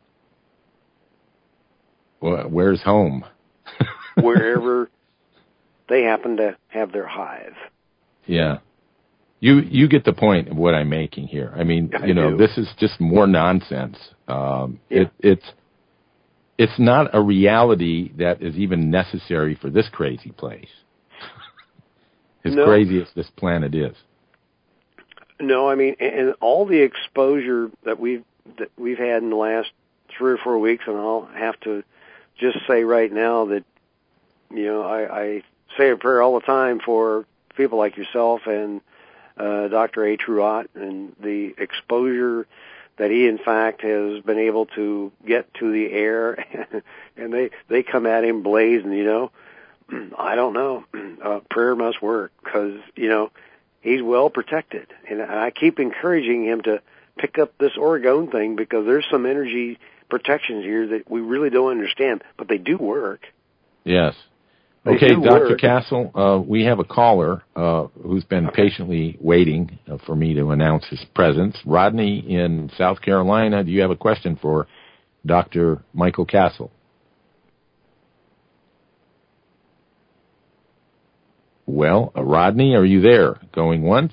Well, where's home? Wherever they happen to have their hive. Yeah. You you get the point of what I'm making here. I mean, I you know, do. this is just more nonsense. Um, yeah. it, it's it's not a reality that is even necessary for this crazy place. As no. crazy as this planet is. No, I mean, and all the exposure that we've that we've had in the last three or four weeks, and I'll have to just say right now that, you know, I, I say a prayer all the time for people like yourself and uh, Doctor A. Truott, and the exposure that he, in fact, has been able to get to the air, and they, they come at him blazing, you know. I don't know. Uh, prayer must work, because, you know, he's well protected. And I keep encouraging him to pick up this orgone thing, because there's some energy protections here that we really don't understand, but they do work. Yes. They okay, Doctor work. Castle, uh, we have a caller uh, who's been okay. patiently waiting uh, for me to announce his presence. Rodney in South Carolina, do you have a question for Doctor Michael Castle? Well, uh, Rodney, are you there? Going once?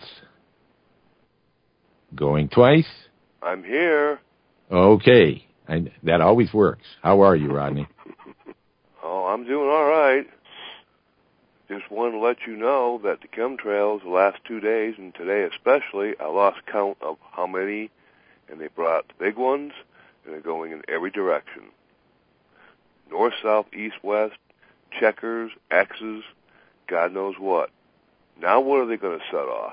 Going twice? I'm here. Okay. I, that always works. How are you, Rodney? Oh, I'm doing all right. Just want to let you know that the chemtrails the last two days, and today especially, I lost count of how many, and they brought the big ones, and they're going in every direction. North, south, east, west, checkers, X's, God knows what. Now what are they going to set off?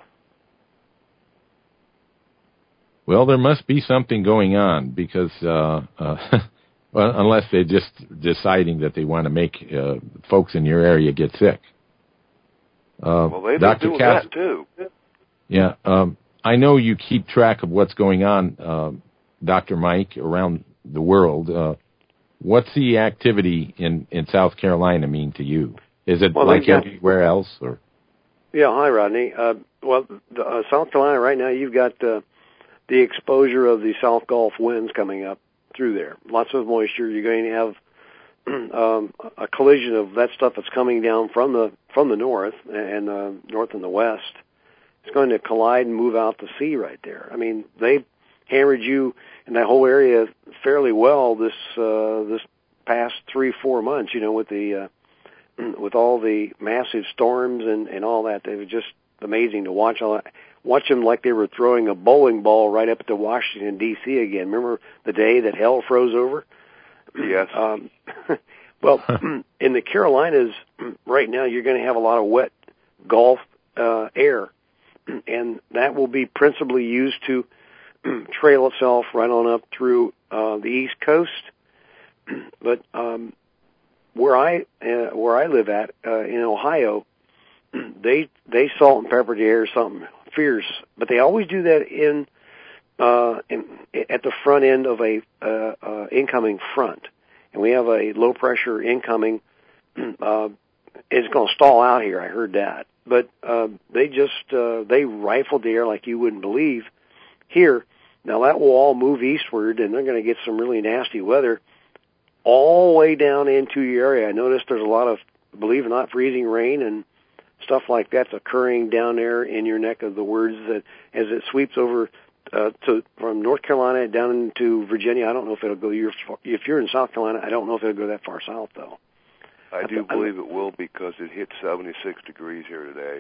Well, there must be something going on, because uh, uh, well, unless they're just deciding that they want to make uh, folks in your area get sick. Uh, well, they've Doctor been doing Cass- that too. Yeah, um, I know you keep track of what's going on, uh, Doctor Mike, around the world. Uh, what's the activity in, in South Carolina mean to you? Is it well, like got, everywhere else? Or Yeah, hi, Rodney. Uh, well, the, uh, South Carolina right now, you've got uh, the exposure of the South Gulf winds coming up through there. Lots of moisture. You're going to have um, a collision of that stuff that's coming down from the from the north and uh, north and the west. It's going to collide and move out to sea right there. I mean, they hammered you in that whole area fairly well this uh, this past three four months. You know, with the uh, with all the massive storms and and all that, they were just amazing to watch. All that. Watch them like they were throwing a bowling ball right up to Washington D C again. Remember the day that hell froze over? Yes. Um, well, in the Carolinas right now, you're going to have a lot of wet Gulf uh, air, and that will be principally used to trail itself right on up through uh, the East Coast. But um, where I uh, where I live at uh, in Ohio, they they salt and pepper the air something fierce, but they always do that in. Uh, in, at the front end of a uh, uh, incoming front, and we have a low pressure incoming. Uh, it's going to stall out here. I heard that, but uh, they just uh, they rifled the air like you wouldn't believe here. Now that will all move eastward, and they're going to get some really nasty weather all the way down into your area. I noticed there's a lot of, believe it or not, freezing rain and stuff like that's occurring down there in your neck of the woods. That as it sweeps over. Uh, to from North Carolina down into Virginia. I don't know if it'll go. If you're in South Carolina, I don't know if it'll go that far south though. I do I, believe I, it will because it hit seventy-six degrees here today.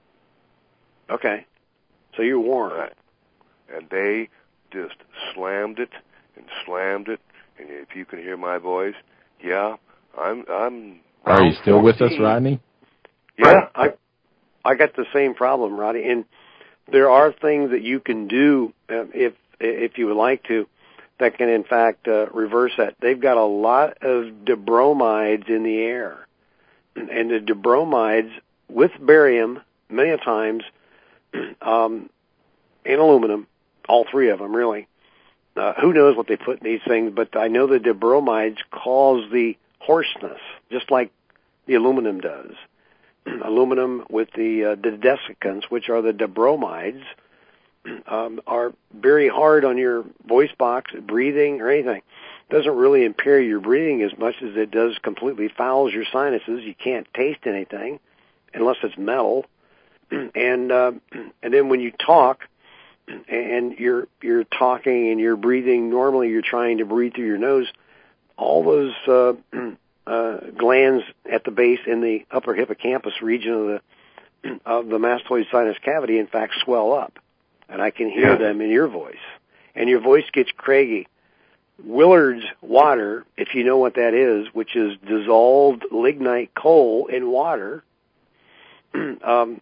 Okay, so you're warm. Right. And they just slammed it and slammed it. And if you can hear my voice, yeah, I'm. I'm. Are you still fourteen. With us, Rodney? Yeah, I I got the same problem, Rodney, and. There are things that you can do uh, if if you would like to that can in fact uh, reverse that. They've got a lot of dibromides in the air, and the dibromides with barium many a times um, and aluminum, all three of them really. Uh, who knows what they put in these things? But I know the dibromides cause the hoarseness, just like the aluminum does. Aluminum with the uh, the desiccants, which are the dibromides, um, are very hard on your voice box, breathing, or anything. It doesn't really impair your breathing as much as it does completely fouls your sinuses. You can't taste anything unless it's metal. And uh, and then when you talk, and you're you're talking and you're breathing normally, you're trying to breathe through your nose. All those uh, Uh, glands at the base in the upper hippocampus region of the of the mastoid sinus cavity, in fact, swell up, and I can hear yeah. them in your voice, and your voice gets craggy. Willard's water, if you know what that is, which is dissolved lignite coal in water. um,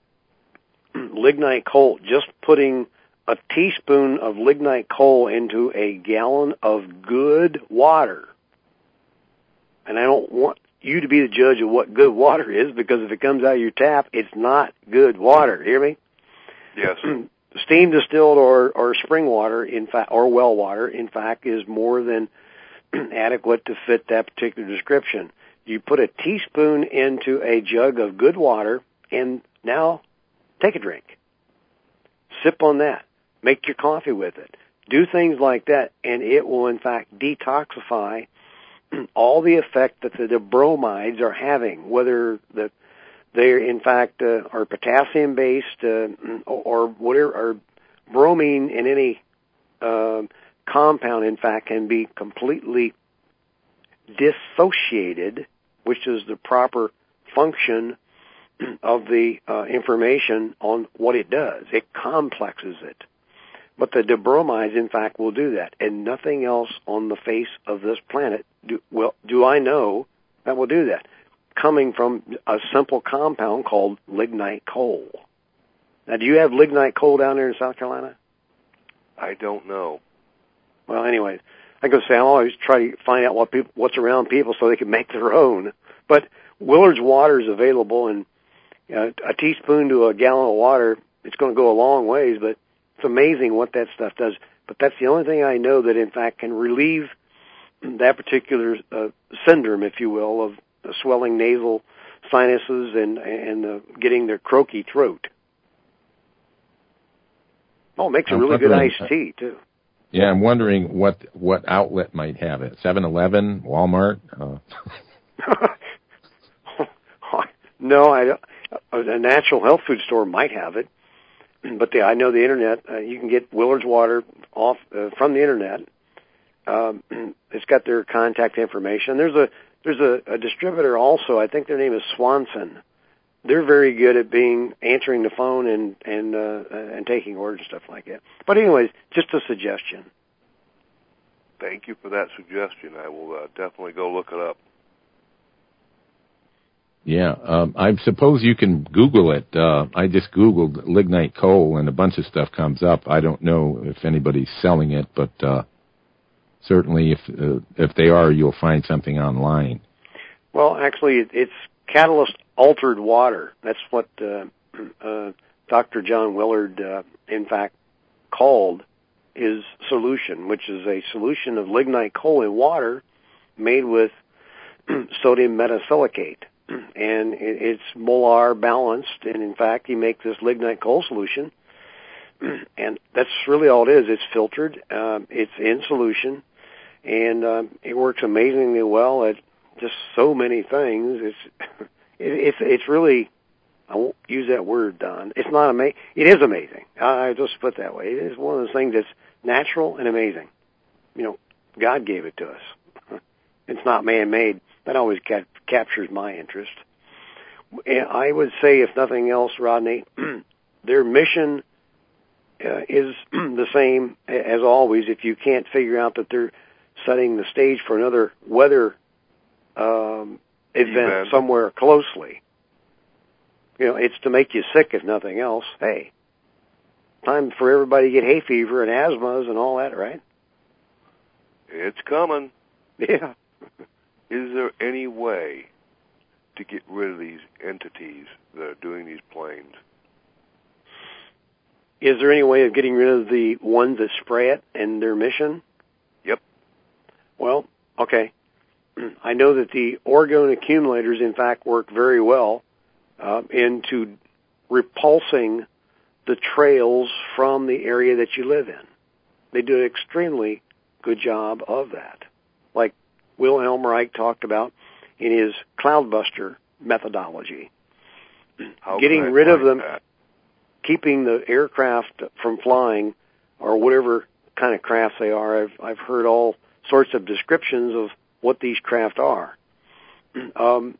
lignite coal, just putting a teaspoon of lignite coal into a gallon of good water. And I don't want you to be the judge of what good water is, because if it comes out of your tap, it's not good water. Hear me? Yes. Steam distilled or, or spring water, in fact, or well water, in fact, is more than adequate to fit that particular description. You put a teaspoon into a jug of good water, and now take a drink. Sip on that. Make your coffee with it. Do things like that, and it will, in fact, detoxify all the effect that the dibromides are having, whether the, they in fact uh, are potassium based uh, or whatever, or bromine in any uh, compound, in fact, can be completely dissociated, which is the proper function of the uh, information on what it does. It complexes it. But the dibromides, in fact, will do that, and nothing else on the face of this planet, do, well, do I know that will do that, coming from a simple compound called lignite coal. Now, do you have lignite coal down there in South Carolina? I don't know. Well, anyways, I go say I always try to find out what people, what's around people so they can make their own. But Willard's water is available, and uh, a teaspoon to a gallon of water, it's going to go a long ways, but It's amazing what that stuff does. But that's the only thing I know that, in fact, can relieve that particular uh, syndrome, if you will, of uh, swelling nasal sinuses and and uh, getting their croaky throat. Oh, it makes a really good iced tea too. Yeah, I'm wondering what what outlet might have it. seven eleven, Walmart. Uh. No, I don't. A natural health food store might have it, but the, I know the internet. Uh, you can get Willard's water off uh, from the internet. Um, it's got their contact information. There's a there's a, a distributor also. I think their name is Swanson. They're very good at being answering the phone and and uh, and taking orders and stuff like that. But anyways, just a suggestion. Thank you for that suggestion. I will uh, definitely go look it up. Yeah, um, I suppose you can Google it. Uh, I just Googled lignite coal, and a bunch of stuff comes up. I don't know if anybody's selling it, but uh, certainly if uh, if they are, you'll find something online. Well, actually, it's catalyst altered water. That's what uh, uh, Doctor John Willard, uh, in fact, called his solution, which is a solution of lignite coal in water made with sodium metasilicate. And it's molar balanced, and in fact, he makes this lignite coal solution, and that's really all it is. It's filtered, um, it's in solution, and um, it works amazingly well at just so many things. It's it, it's it's really, I won't use that word, Don. It's not amazing. It is amazing. I, I just put it that way. It is one of those things that's natural and amazing. You know, God gave it to us. It's not man-made. That always cap- captures my interest. And I would say, if nothing else, Rodney, their mission uh, is the same as always. If you can't figure out that they're setting the stage for another weather um, event, event somewhere closely, you know, it's to make you sick, if nothing else. Hey, time for everybody to get hay fever and asthmas and all that, right? It's coming. Yeah. Is there any way to get rid of these entities that are doing these planes? Is there any way of getting rid of the ones that spray it and their mission? Yep. Well, okay. I know that the orgone accumulators, in fact, work very well uh, into repulsing the trails from the area that you live in. They do an extremely good job of that. Like Wilhelm Reich talked about in his Cloudbuster methodology. How Getting rid of them, that? keeping the aircraft from flying, or whatever kind of craft they are. I've, I've heard all sorts of descriptions of what these craft are. Um,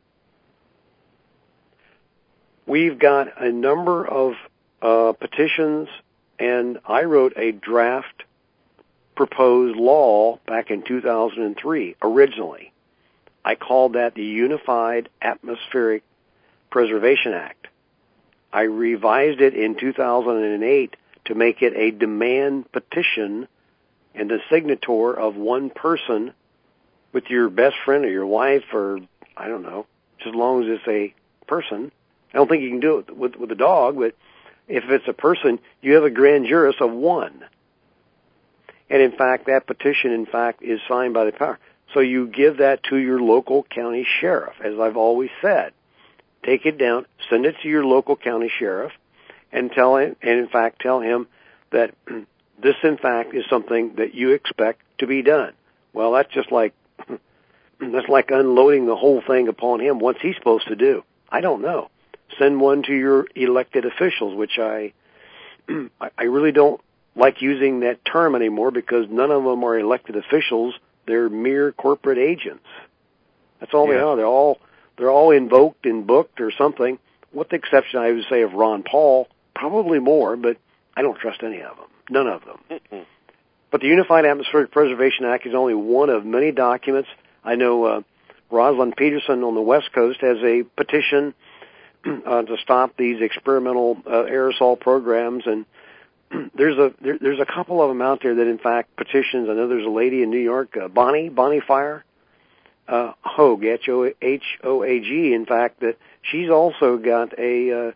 we've got a number of uh, petitions, and I wrote a draft proposed law back in two thousand three, originally. I called that the Unified Atmospheric Preservation Act. I revised it in two thousand eight to make it a demand petition and the signature of one person with your best friend or your wife, or I don't know, just as long as it's a person. I don't think you can do it with, with a dog, but if it's a person, you have a grand juris of one. And in fact, that petition, in fact, is signed by the power. So you give that to your local county sheriff, as I've always said. Take it down, send it to your local county sheriff, and tell him, and in fact, tell him that this, in fact, is something that you expect to be done. Well, that's just like that's like unloading the whole thing upon him. What's he supposed to do? I don't know. Send one to your elected officials, which I I really don't like using that term anymore because none of them are elected officials. They're mere corporate agents. That's all yeah. they are. They're all they're all invoked and booked or something, with the exception, I would say, of Ron Paul, probably more, but I don't trust any of them. None of them. Mm-mm. But the Unified Atmospheric Preservation Act is only one of many documents. I know uh, Rosalind Peterson on the West Coast has a petition uh, to stop these experimental uh, aerosol programs, and there's a there, there's a couple of them out there that, in fact, petitions. I know there's a lady in New York, uh, Bonnie, Bonnie Fire, uh, Hoag, H O H O A G, in fact, that she's also got a uh,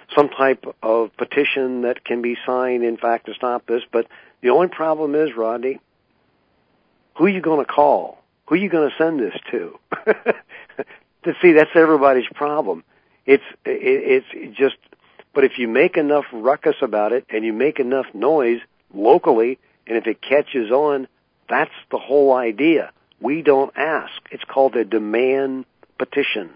some type of petition that can be signed, in fact, to stop this. But the only problem is, Rodney, who are you going to call? Who are you going to send this to? To see, that's everybody's problem. It's it, it's just, but if you make enough ruckus about it and you make enough noise locally, and if it catches on, that's the whole idea. We don't ask. It's called a demand petition.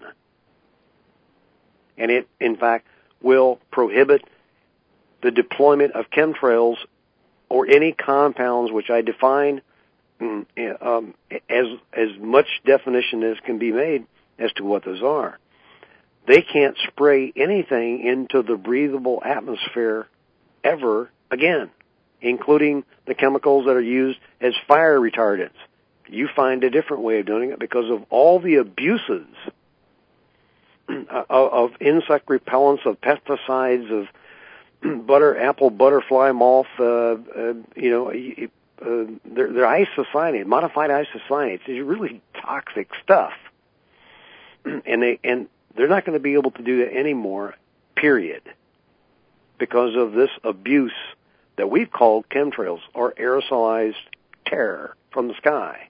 And it, in fact, will prohibit the deployment of chemtrails or any compounds which I define um, as as much definition as can be made as to what those are. They can't spray anything into the breathable atmosphere ever again, including the chemicals that are used as fire retardants. You find a different way of doing it because of all the abuses of, of insect repellents, of pesticides, of butter, apple butterfly moth, uh, uh, you know, uh, they're, they're isocyanate, modified isocyanates. It's really toxic stuff. And they, and they're not going to be able to do that anymore, period, because of this abuse that we've called chemtrails, or aerosolized terror from the sky.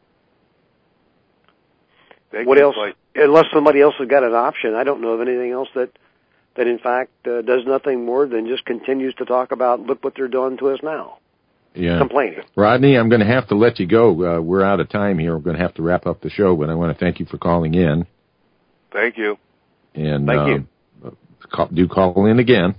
They what else? Like, unless somebody else has got an option, I don't know of anything else that, that in fact, uh, does nothing more than just continues to talk about, look what they're doing to us now. Yeah. Complaining. Rodney, I'm going to have to let you go. Uh, we're out of time here. We're going to have to wrap up the show, but I want to thank you for calling in. Thank you. And Thank um, you. Call, do call in again.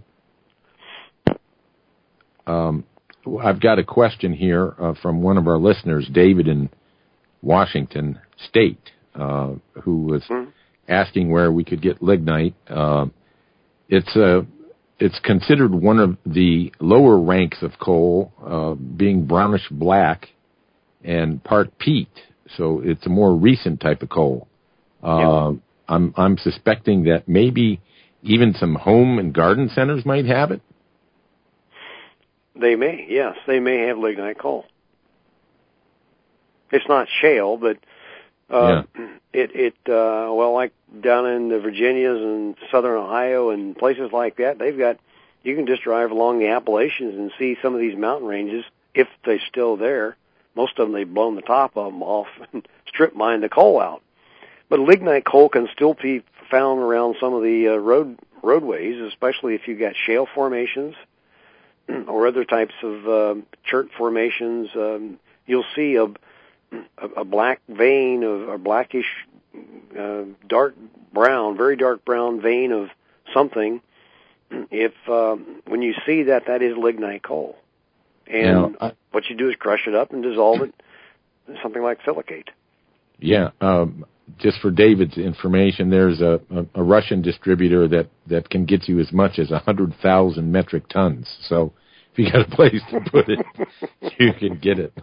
Um, I've got a question here uh, from one of our listeners, David in Washington State, uh, who was mm-hmm. asking where we could get lignite. Uh, it's a It's considered one of the lower ranks of coal, uh, being brownish black and part peat. So it's a more recent type of coal. Uh, yep. I'm I'm suspecting that maybe even some home and garden centers might have it. They may, yes, they may have lignite coal. It's not shale, but uh, yeah. it it uh, well, like down in the Virginias and southern Ohio and places like that, they've got, you can just drive along the Appalachians and see some of these mountain ranges if they're still there. Most of them, they've blown the top of them off and strip mined the coal out. But lignite coal can still be found around some of the uh, road roadways, especially if you've got shale formations or other types of uh, chert formations. Um, you'll see a, a, a black vein of a blackish, uh, dark brown, very dark brown vein of something. If um, when you see that, that is lignite coal. And now, I, what you do is crush it up and dissolve it in something like silicate. Yeah. Um, just for David's information, there's a, a, a Russian distributor that, that can get you as much as one hundred thousand metric tons. So if you got a place to put it, you can get it.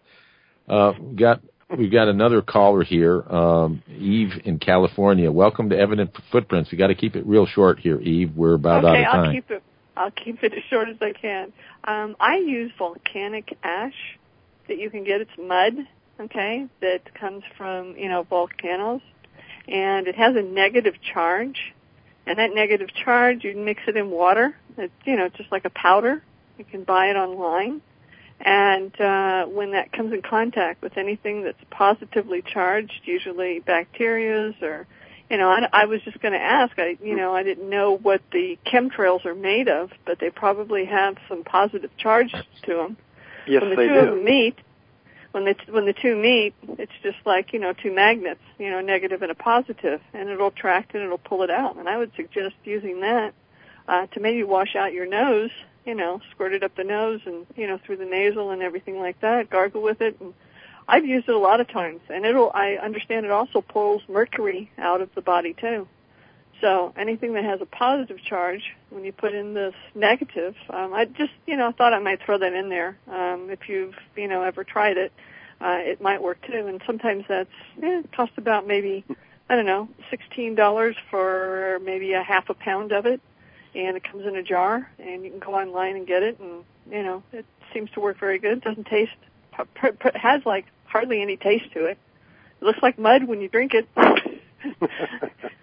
uh, got We've got another caller here, um, Eve in California. Welcome to Evident Footprints. We got to keep it real short here, Eve. We're about okay, out of time. I'll keep it. I'll keep it as short as I can. Um, I use volcanic ash that you can get. It's mud, okay, that comes from, you know, volcanoes, and it has a negative charge. And that negative charge, you mix it in water. It's, you know, just like a powder. You can buy it online. And uh, when that comes in contact with anything that's positively charged, usually bacterias or, you know, I, I was just going to ask, I, you know, I didn't know what the chemtrails are made of, but they probably have some positive charge to them. Yes, when the they two do. of them meet, when the when the two meet, it's just like, you know, two magnets, you know, negative and a positive, and it'll attract and it'll pull it out. And I would suggest using that uh, to maybe wash out your nose. You know, squirt it up the nose and, you know, through the nasal and everything like that, gargle with it. And I've used it a lot of times. And it'll, I understand it also pulls mercury out of the body too. So anything that has a positive charge, when you put in this negative, um, I just, you know, thought I might throw that in there. Um, if you've, you know, ever tried it, uh, it might work too. And sometimes that's, eh, it costs about maybe, I don't know, sixteen dollars for maybe a half a pound of it. And it comes in a jar, and you can go online and get it, and, you know, it seems to work very good. It doesn't taste, has, like, hardly any taste to it. It looks like mud when you drink it.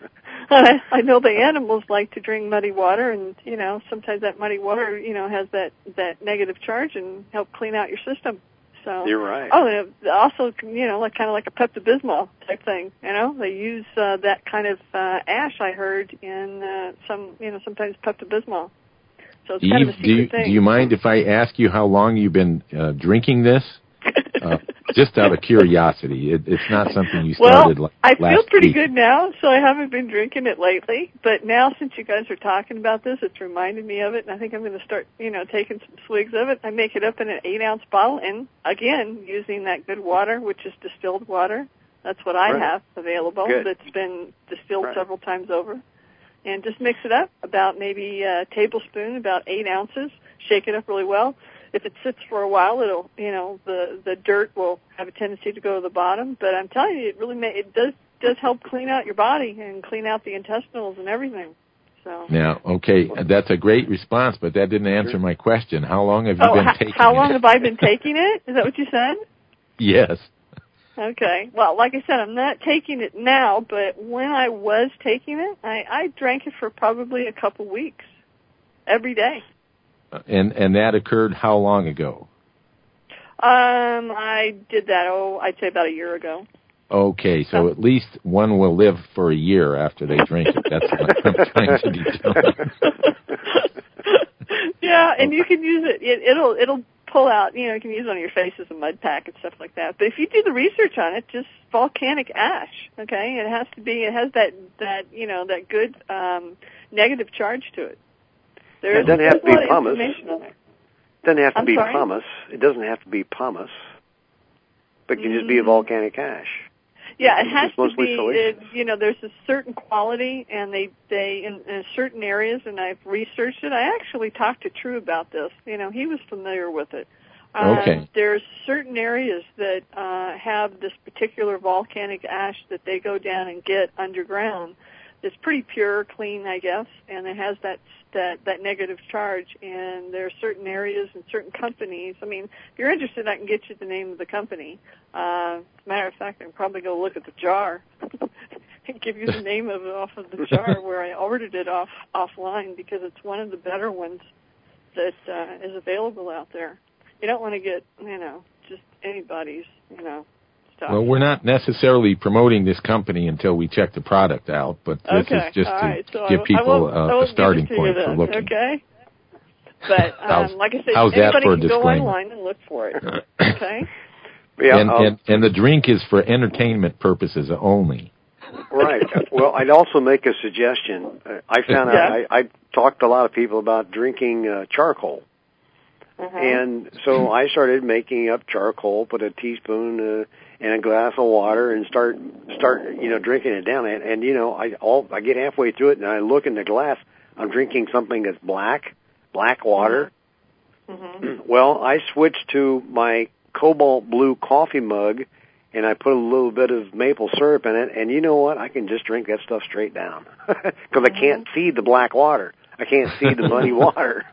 I, I know the animals like to drink muddy water, and you know sometimes that muddy water, you know, has that that negative charge and help clean out your system. So you're right. Oh, and it also, you know, like kind of like a Pepto-Bismol type thing. You know, they use uh, that kind of uh, ash. I heard in uh, some, you know, sometimes Pepto-Bismol. So it's Eve, kind of a secret do you, thing. do you mind if I ask you how long you've been uh, drinking this? Uh, just out of curiosity. It, it's not something you started well, l- last I feel pretty week. good now, so I haven't been drinking it lately. But now, since you guys are talking about this, it's reminded me of it, and I think I'm going to start, you know, taking some swigs of it. I make it up in an eight-ounce bottle, and again, using that good water, which is distilled water. That's what I Right. have available. Good. That's been distilled Right. several times over. And just mix it up, about maybe a tablespoon, about eight ounces. Shake it up really well. If it sits for a while, it'll, you know, the the dirt will have a tendency to go to the bottom. But I'm telling you, it really ma- it does does help clean out your body and clean out the intestinals and everything. So Now, okay, that's a great response, but that didn't answer my question. How long have you oh, been h- taking how it? long have I been taking it? Is that what you said? Yes. Okay. Well, like I said, I'm not taking it now, but when I was taking it, I, I drank it for probably a couple weeks, every day. And and that occurred how long ago? Um, I did that, oh, I'd say about a year ago. Okay, so at least one will live for a year after they drink it. That's what I'm trying to determine. Yeah, and you can use it. it. It'll it'll pull out. You know, you can use it on your face as a mud pack and stuff like that. But if you do the research on it, just volcanic ash. Okay, it has to be. It has that that you know that good um, negative charge to it. There It is doesn't have to be a lot of pumice. information on it. It doesn't have to I'm be sorry? pumice. It doesn't have to be pumice. But it can just be a Mm. volcanic ash. Yeah, it has It's to mostly be. salacious. It, you know, there's a certain quality, and they they in, in certain areas, and I've researched it. I actually talked to True about this. You know, he was familiar with it. Um, Okay. There's certain areas that uh, have this particular volcanic ash that they go down and get underground. It's pretty pure, clean, I guess, and it has that that that negative charge. And there are certain areas and certain companies. I mean, if you're interested, I can get you the name of the company. Uh, as a matter of fact, I can probably go look at the jar and give you the name of it off of the jar where I ordered it off offline, because it's one of the better ones that uh, is available out there. You don't want to get, you know, just anybody's, you know, stuff. Well, we're not necessarily promoting this company until we check the product out, but this okay. is just All to right. so give I, people I won't, I uh, won't a starting give it to point you for then, looking. Okay. But How's- um, like I said, how's that anybody for a can go disclaimer? online and look for it. Okay. Yeah, and, um, and and the drink is for entertainment purposes only. right. Well, I'd also make a suggestion. Uh, I found Yeah. out, I, I talked to a lot of people about drinking uh, charcoal. Uh-huh. And so I started making up charcoal, put a teaspoon uh, in a glass of water, and start start you know drinking it down. And, and you know I all I get halfway through it, and I look in the glass. I'm drinking something that's black, black water. Mm-hmm. Well, I switched to my cobalt blue coffee mug, and I put a little bit of maple syrup in it. And you know what? I can just drink that stuff straight down because Mm-hmm. I can't see the black water. I can't see the muddy water.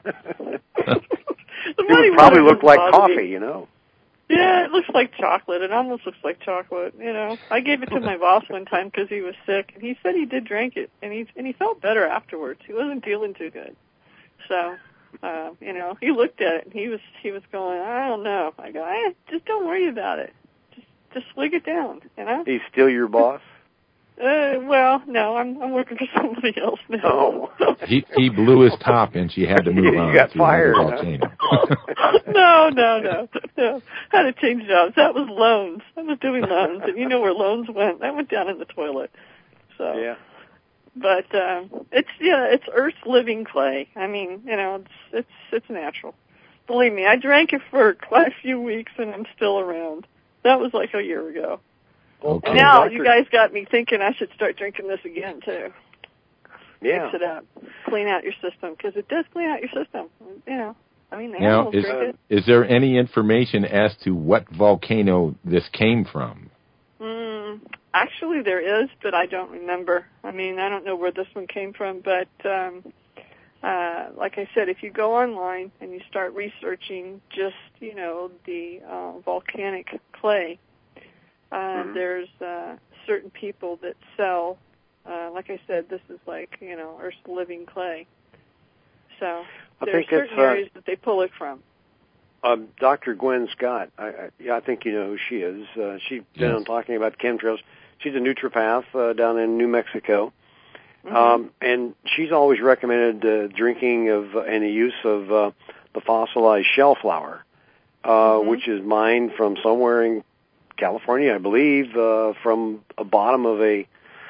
The It muddy would probably water look like doesn't bother me. coffee, you know. Yeah, it looks like chocolate. It almost looks like chocolate. You know, I gave it to my boss one time because he was sick, and he said he did drink it, and he and he felt better afterwards. He wasn't feeling too good, so uh, you know, he looked at it and he was he was going, I don't know. I go, eh, just don't worry about it. Just just swig it down, you know. He's still your boss? Uh, well, no, I'm I'm working for somebody else now. Oh. He he blew his top, and she had to move You on. got to another fired, huh? volcano. no, no, no, no. I had to change jobs. That was loans. I was doing loans, and you know where loans went. That went down in the toilet. So, Yeah. but um, it's yeah, it's Earth's living clay. I mean, you know, it's it's it's natural. Believe me, I drank it for quite a few weeks, and I'm still around. That was like a year ago. Okay. And now Doctor- you guys got me thinking I should start drinking this again too. Yeah. Mix it up, clean out your system, because it does clean out your system. You know, I mean, the Now, animals is, drink it. is there any information as to what volcano this came from? Mm, actually, there is, but I don't remember. I mean, I don't know where this one came from, but um, uh, like I said, if you go online and you start researching just, you know, the uh, volcanic clay, uh, Mhm. there's uh, certain people that sell Uh, like I said, this is like, you know, Earth's living clay. So I there are think it's, certain uh, areas that they pull it from. Uh, Doctor Gwen Scott, I, I, yeah, I think you know who she is. Uh, she's been Yes. on talking about chemtrails. She's a naturopath uh, down in New Mexico. Mm-hmm. Um, and she's always recommended uh, drinking of uh, and the use of uh, the fossilized shellflower, uh, Mm-hmm. which is mined from somewhere in California, I believe, uh, from a bottom of a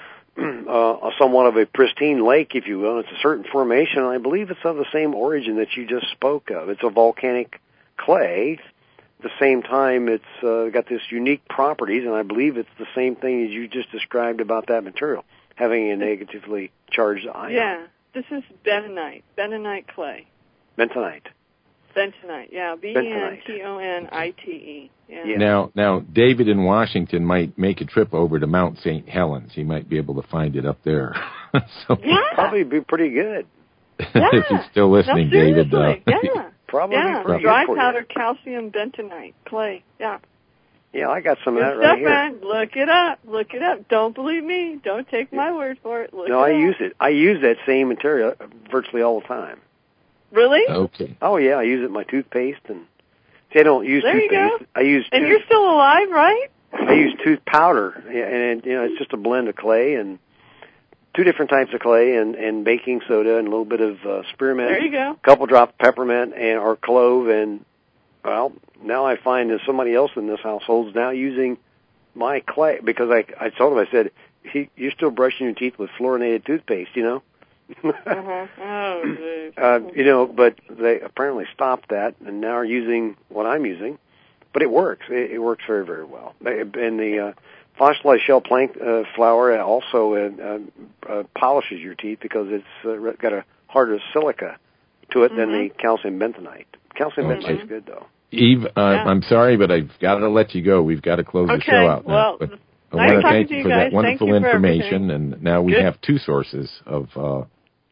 uh, somewhat of a pristine lake, if you will. It's a certain formation, and I believe it's of the same origin that you just spoke of. It's a volcanic clay. At the same time, it's uh, got this unique properties, and I believe it's the same thing as you just described about that material, having a negatively charged ion. Yeah, this is bentonite, bentonite clay. Bentonite. Bentonite, yeah, B E N T O N I T E. Yeah. Yeah. Now, now, David in Washington might make a trip over to Mount Saint Helens. He might be able to find it up there. so, Yeah. Probably be pretty good. Yeah. if he's still listening, no, David. Uh, seriously, yeah. Probably yeah, be pretty dry good for powder calcium bentonite clay. Yeah. you. Yeah, I got some of Good that stuff, right here. man. Look it up. Look it up. Don't believe me. Don't take my word for it. Look No, it I up. use it. I use that same material virtually all the time. Really? okay. Oh yeah, I use it in my toothpaste, and see, I don't use There you toothpaste. go. I use And tooth, you're still alive, right? I use tooth powder, yeah, and you know it's just a blend of clay and two different types of clay and, and baking soda and a little bit of uh, spearmint. There you go. A couple drops of peppermint and or clove, and well, now I find that somebody else in this household is now using my clay because I I told him, I said, he, you're still brushing your teeth with fluorinated toothpaste, you know. Uh-huh. Oh, dude. Uh, you know, but they apparently stopped that and now are using what I'm using. But it works. It, it works very, very well. And the uh, fossilized shell plank uh, flour also uh, uh, uh, polishes your teeth because it's uh, got a harder silica to it Mm-hmm. than the calcium bentonite. Calcium Okay. bentonite's good, though. Eve, uh, Yeah. I'm sorry, but I've got to let you go. We've got to close the Okay, show out now. well, But I nice want to talking thank to you you for guys. that wonderful Thank you for information, and now we Good. have two sources of uh,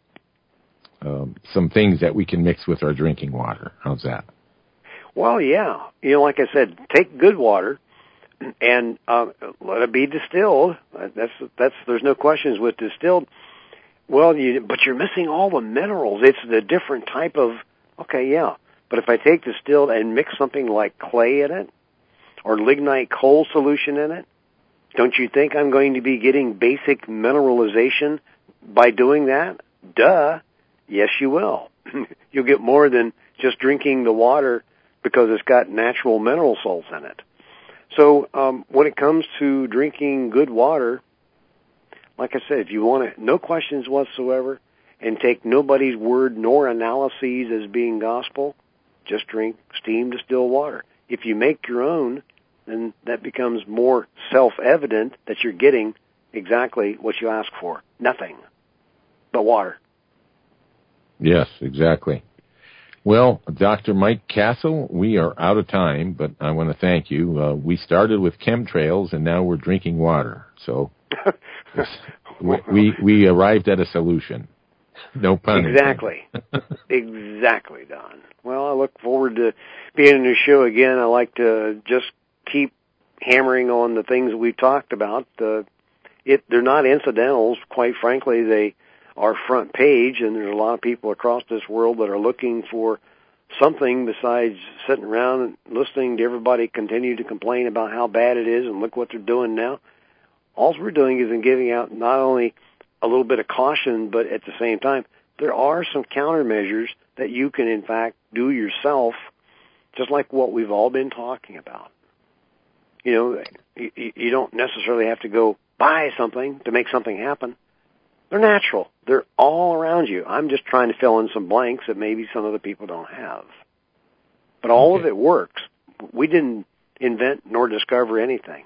um, some things that we can mix with our drinking water. How's that? Well, yeah. You know, like I said, take good water and uh, let it be distilled. That's that's. There's no questions with distilled. Well, you, but you're missing all the minerals. It's the different type of. Okay, yeah. But if I take distilled and mix something like clay in it, or lignite coal solution in it, don't you think I'm going to be getting basic mineralization by doing that? Duh. Yes, you will. You'll get more than just drinking the water because it's got natural mineral salts in it. So um, when it comes to drinking good water, like I said, if you want to, no questions whatsoever, and take nobody's word nor analyses as being gospel, just drink steam distilled water. If you make your own, then that becomes more self-evident that you're getting exactly what you ask for. Nothing but water. Yes, exactly. Well, Doctor Mike Castle, we are out of time, but I want to thank you. Uh, we started with chemtrails, and now we're drinking water. So we, we we arrived at a solution. No pun Exactly. Exactly, Don. Well, I look forward to being in the show again. I like to just keep hammering on the things we talked about. Uh, it they're not incidentals, quite frankly. They are front page, and there's a lot of people across this world that are looking for something besides sitting around and listening to everybody continue to complain about how bad it is and look what they're doing now. All we're doing is in giving out not only a little bit of caution, but at the same time, there are some countermeasures that you can, in fact, do yourself, just like what we've all been talking about. You know, you, you don't necessarily have to go buy something to make something happen. They're natural. They're all around you. I'm just trying to fill in some blanks that maybe some other people don't have. But all Okay. of it works. We didn't invent nor discover anything.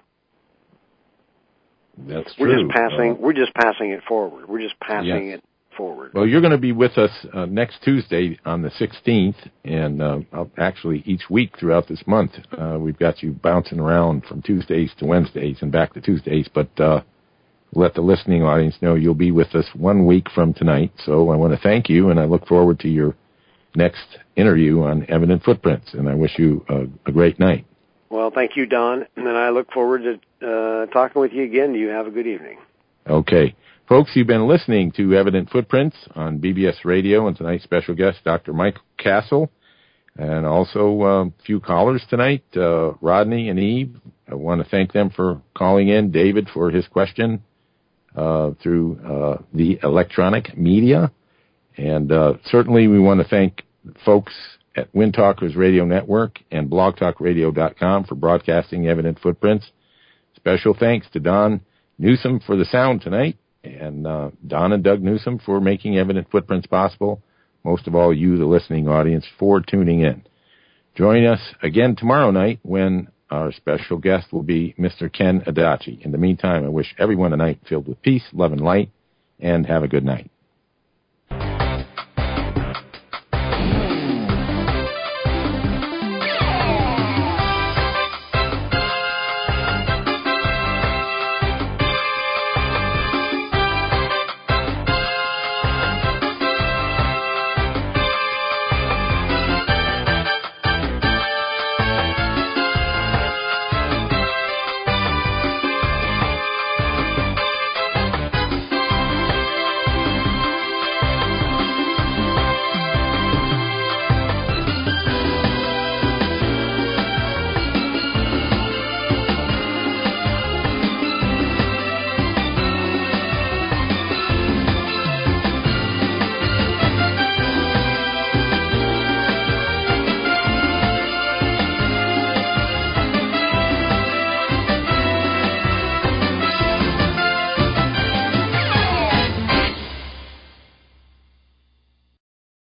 That's We're true. just passing. Uh, we're just passing it forward. We're just passing Yes. it forward. Well, you're going to be with us uh, next Tuesday on the sixteenth, and uh, I'll- actually each week throughout this month, uh, we've got you bouncing around from Tuesdays to Wednesdays and back to Tuesdays. But uh, let the listening audience know you'll be with us one week from tonight. So I want to thank you, and I look forward to your next interview on Evident Footprints, and I wish you a, a great night. Well, thank you, Don, and I look forward to uh, talking with you again. You have a good evening. Okay. Folks, you've been listening to Evident Footprints on B B S Radio, and tonight's special guest, Doctor Michael Castle, and also a uh, few callers tonight, uh, Rodney and Eve. I want to thank them for calling in, David for his question uh, through uh, the electronic media, and uh, certainly we want to thank folks at Wind Talkers Radio Network and blog talk radio dot com for broadcasting Evident Footprints. Special thanks to Don Newsom for the sound tonight, and uh, Don and Doug Newsom for making Evident Footprints possible. Most of all, you, the listening audience, for tuning in. Join us again tomorrow night when our special guest will be Mister Ken Adachi. In the meantime, I wish everyone a night filled with peace, love, and light, and have a good night.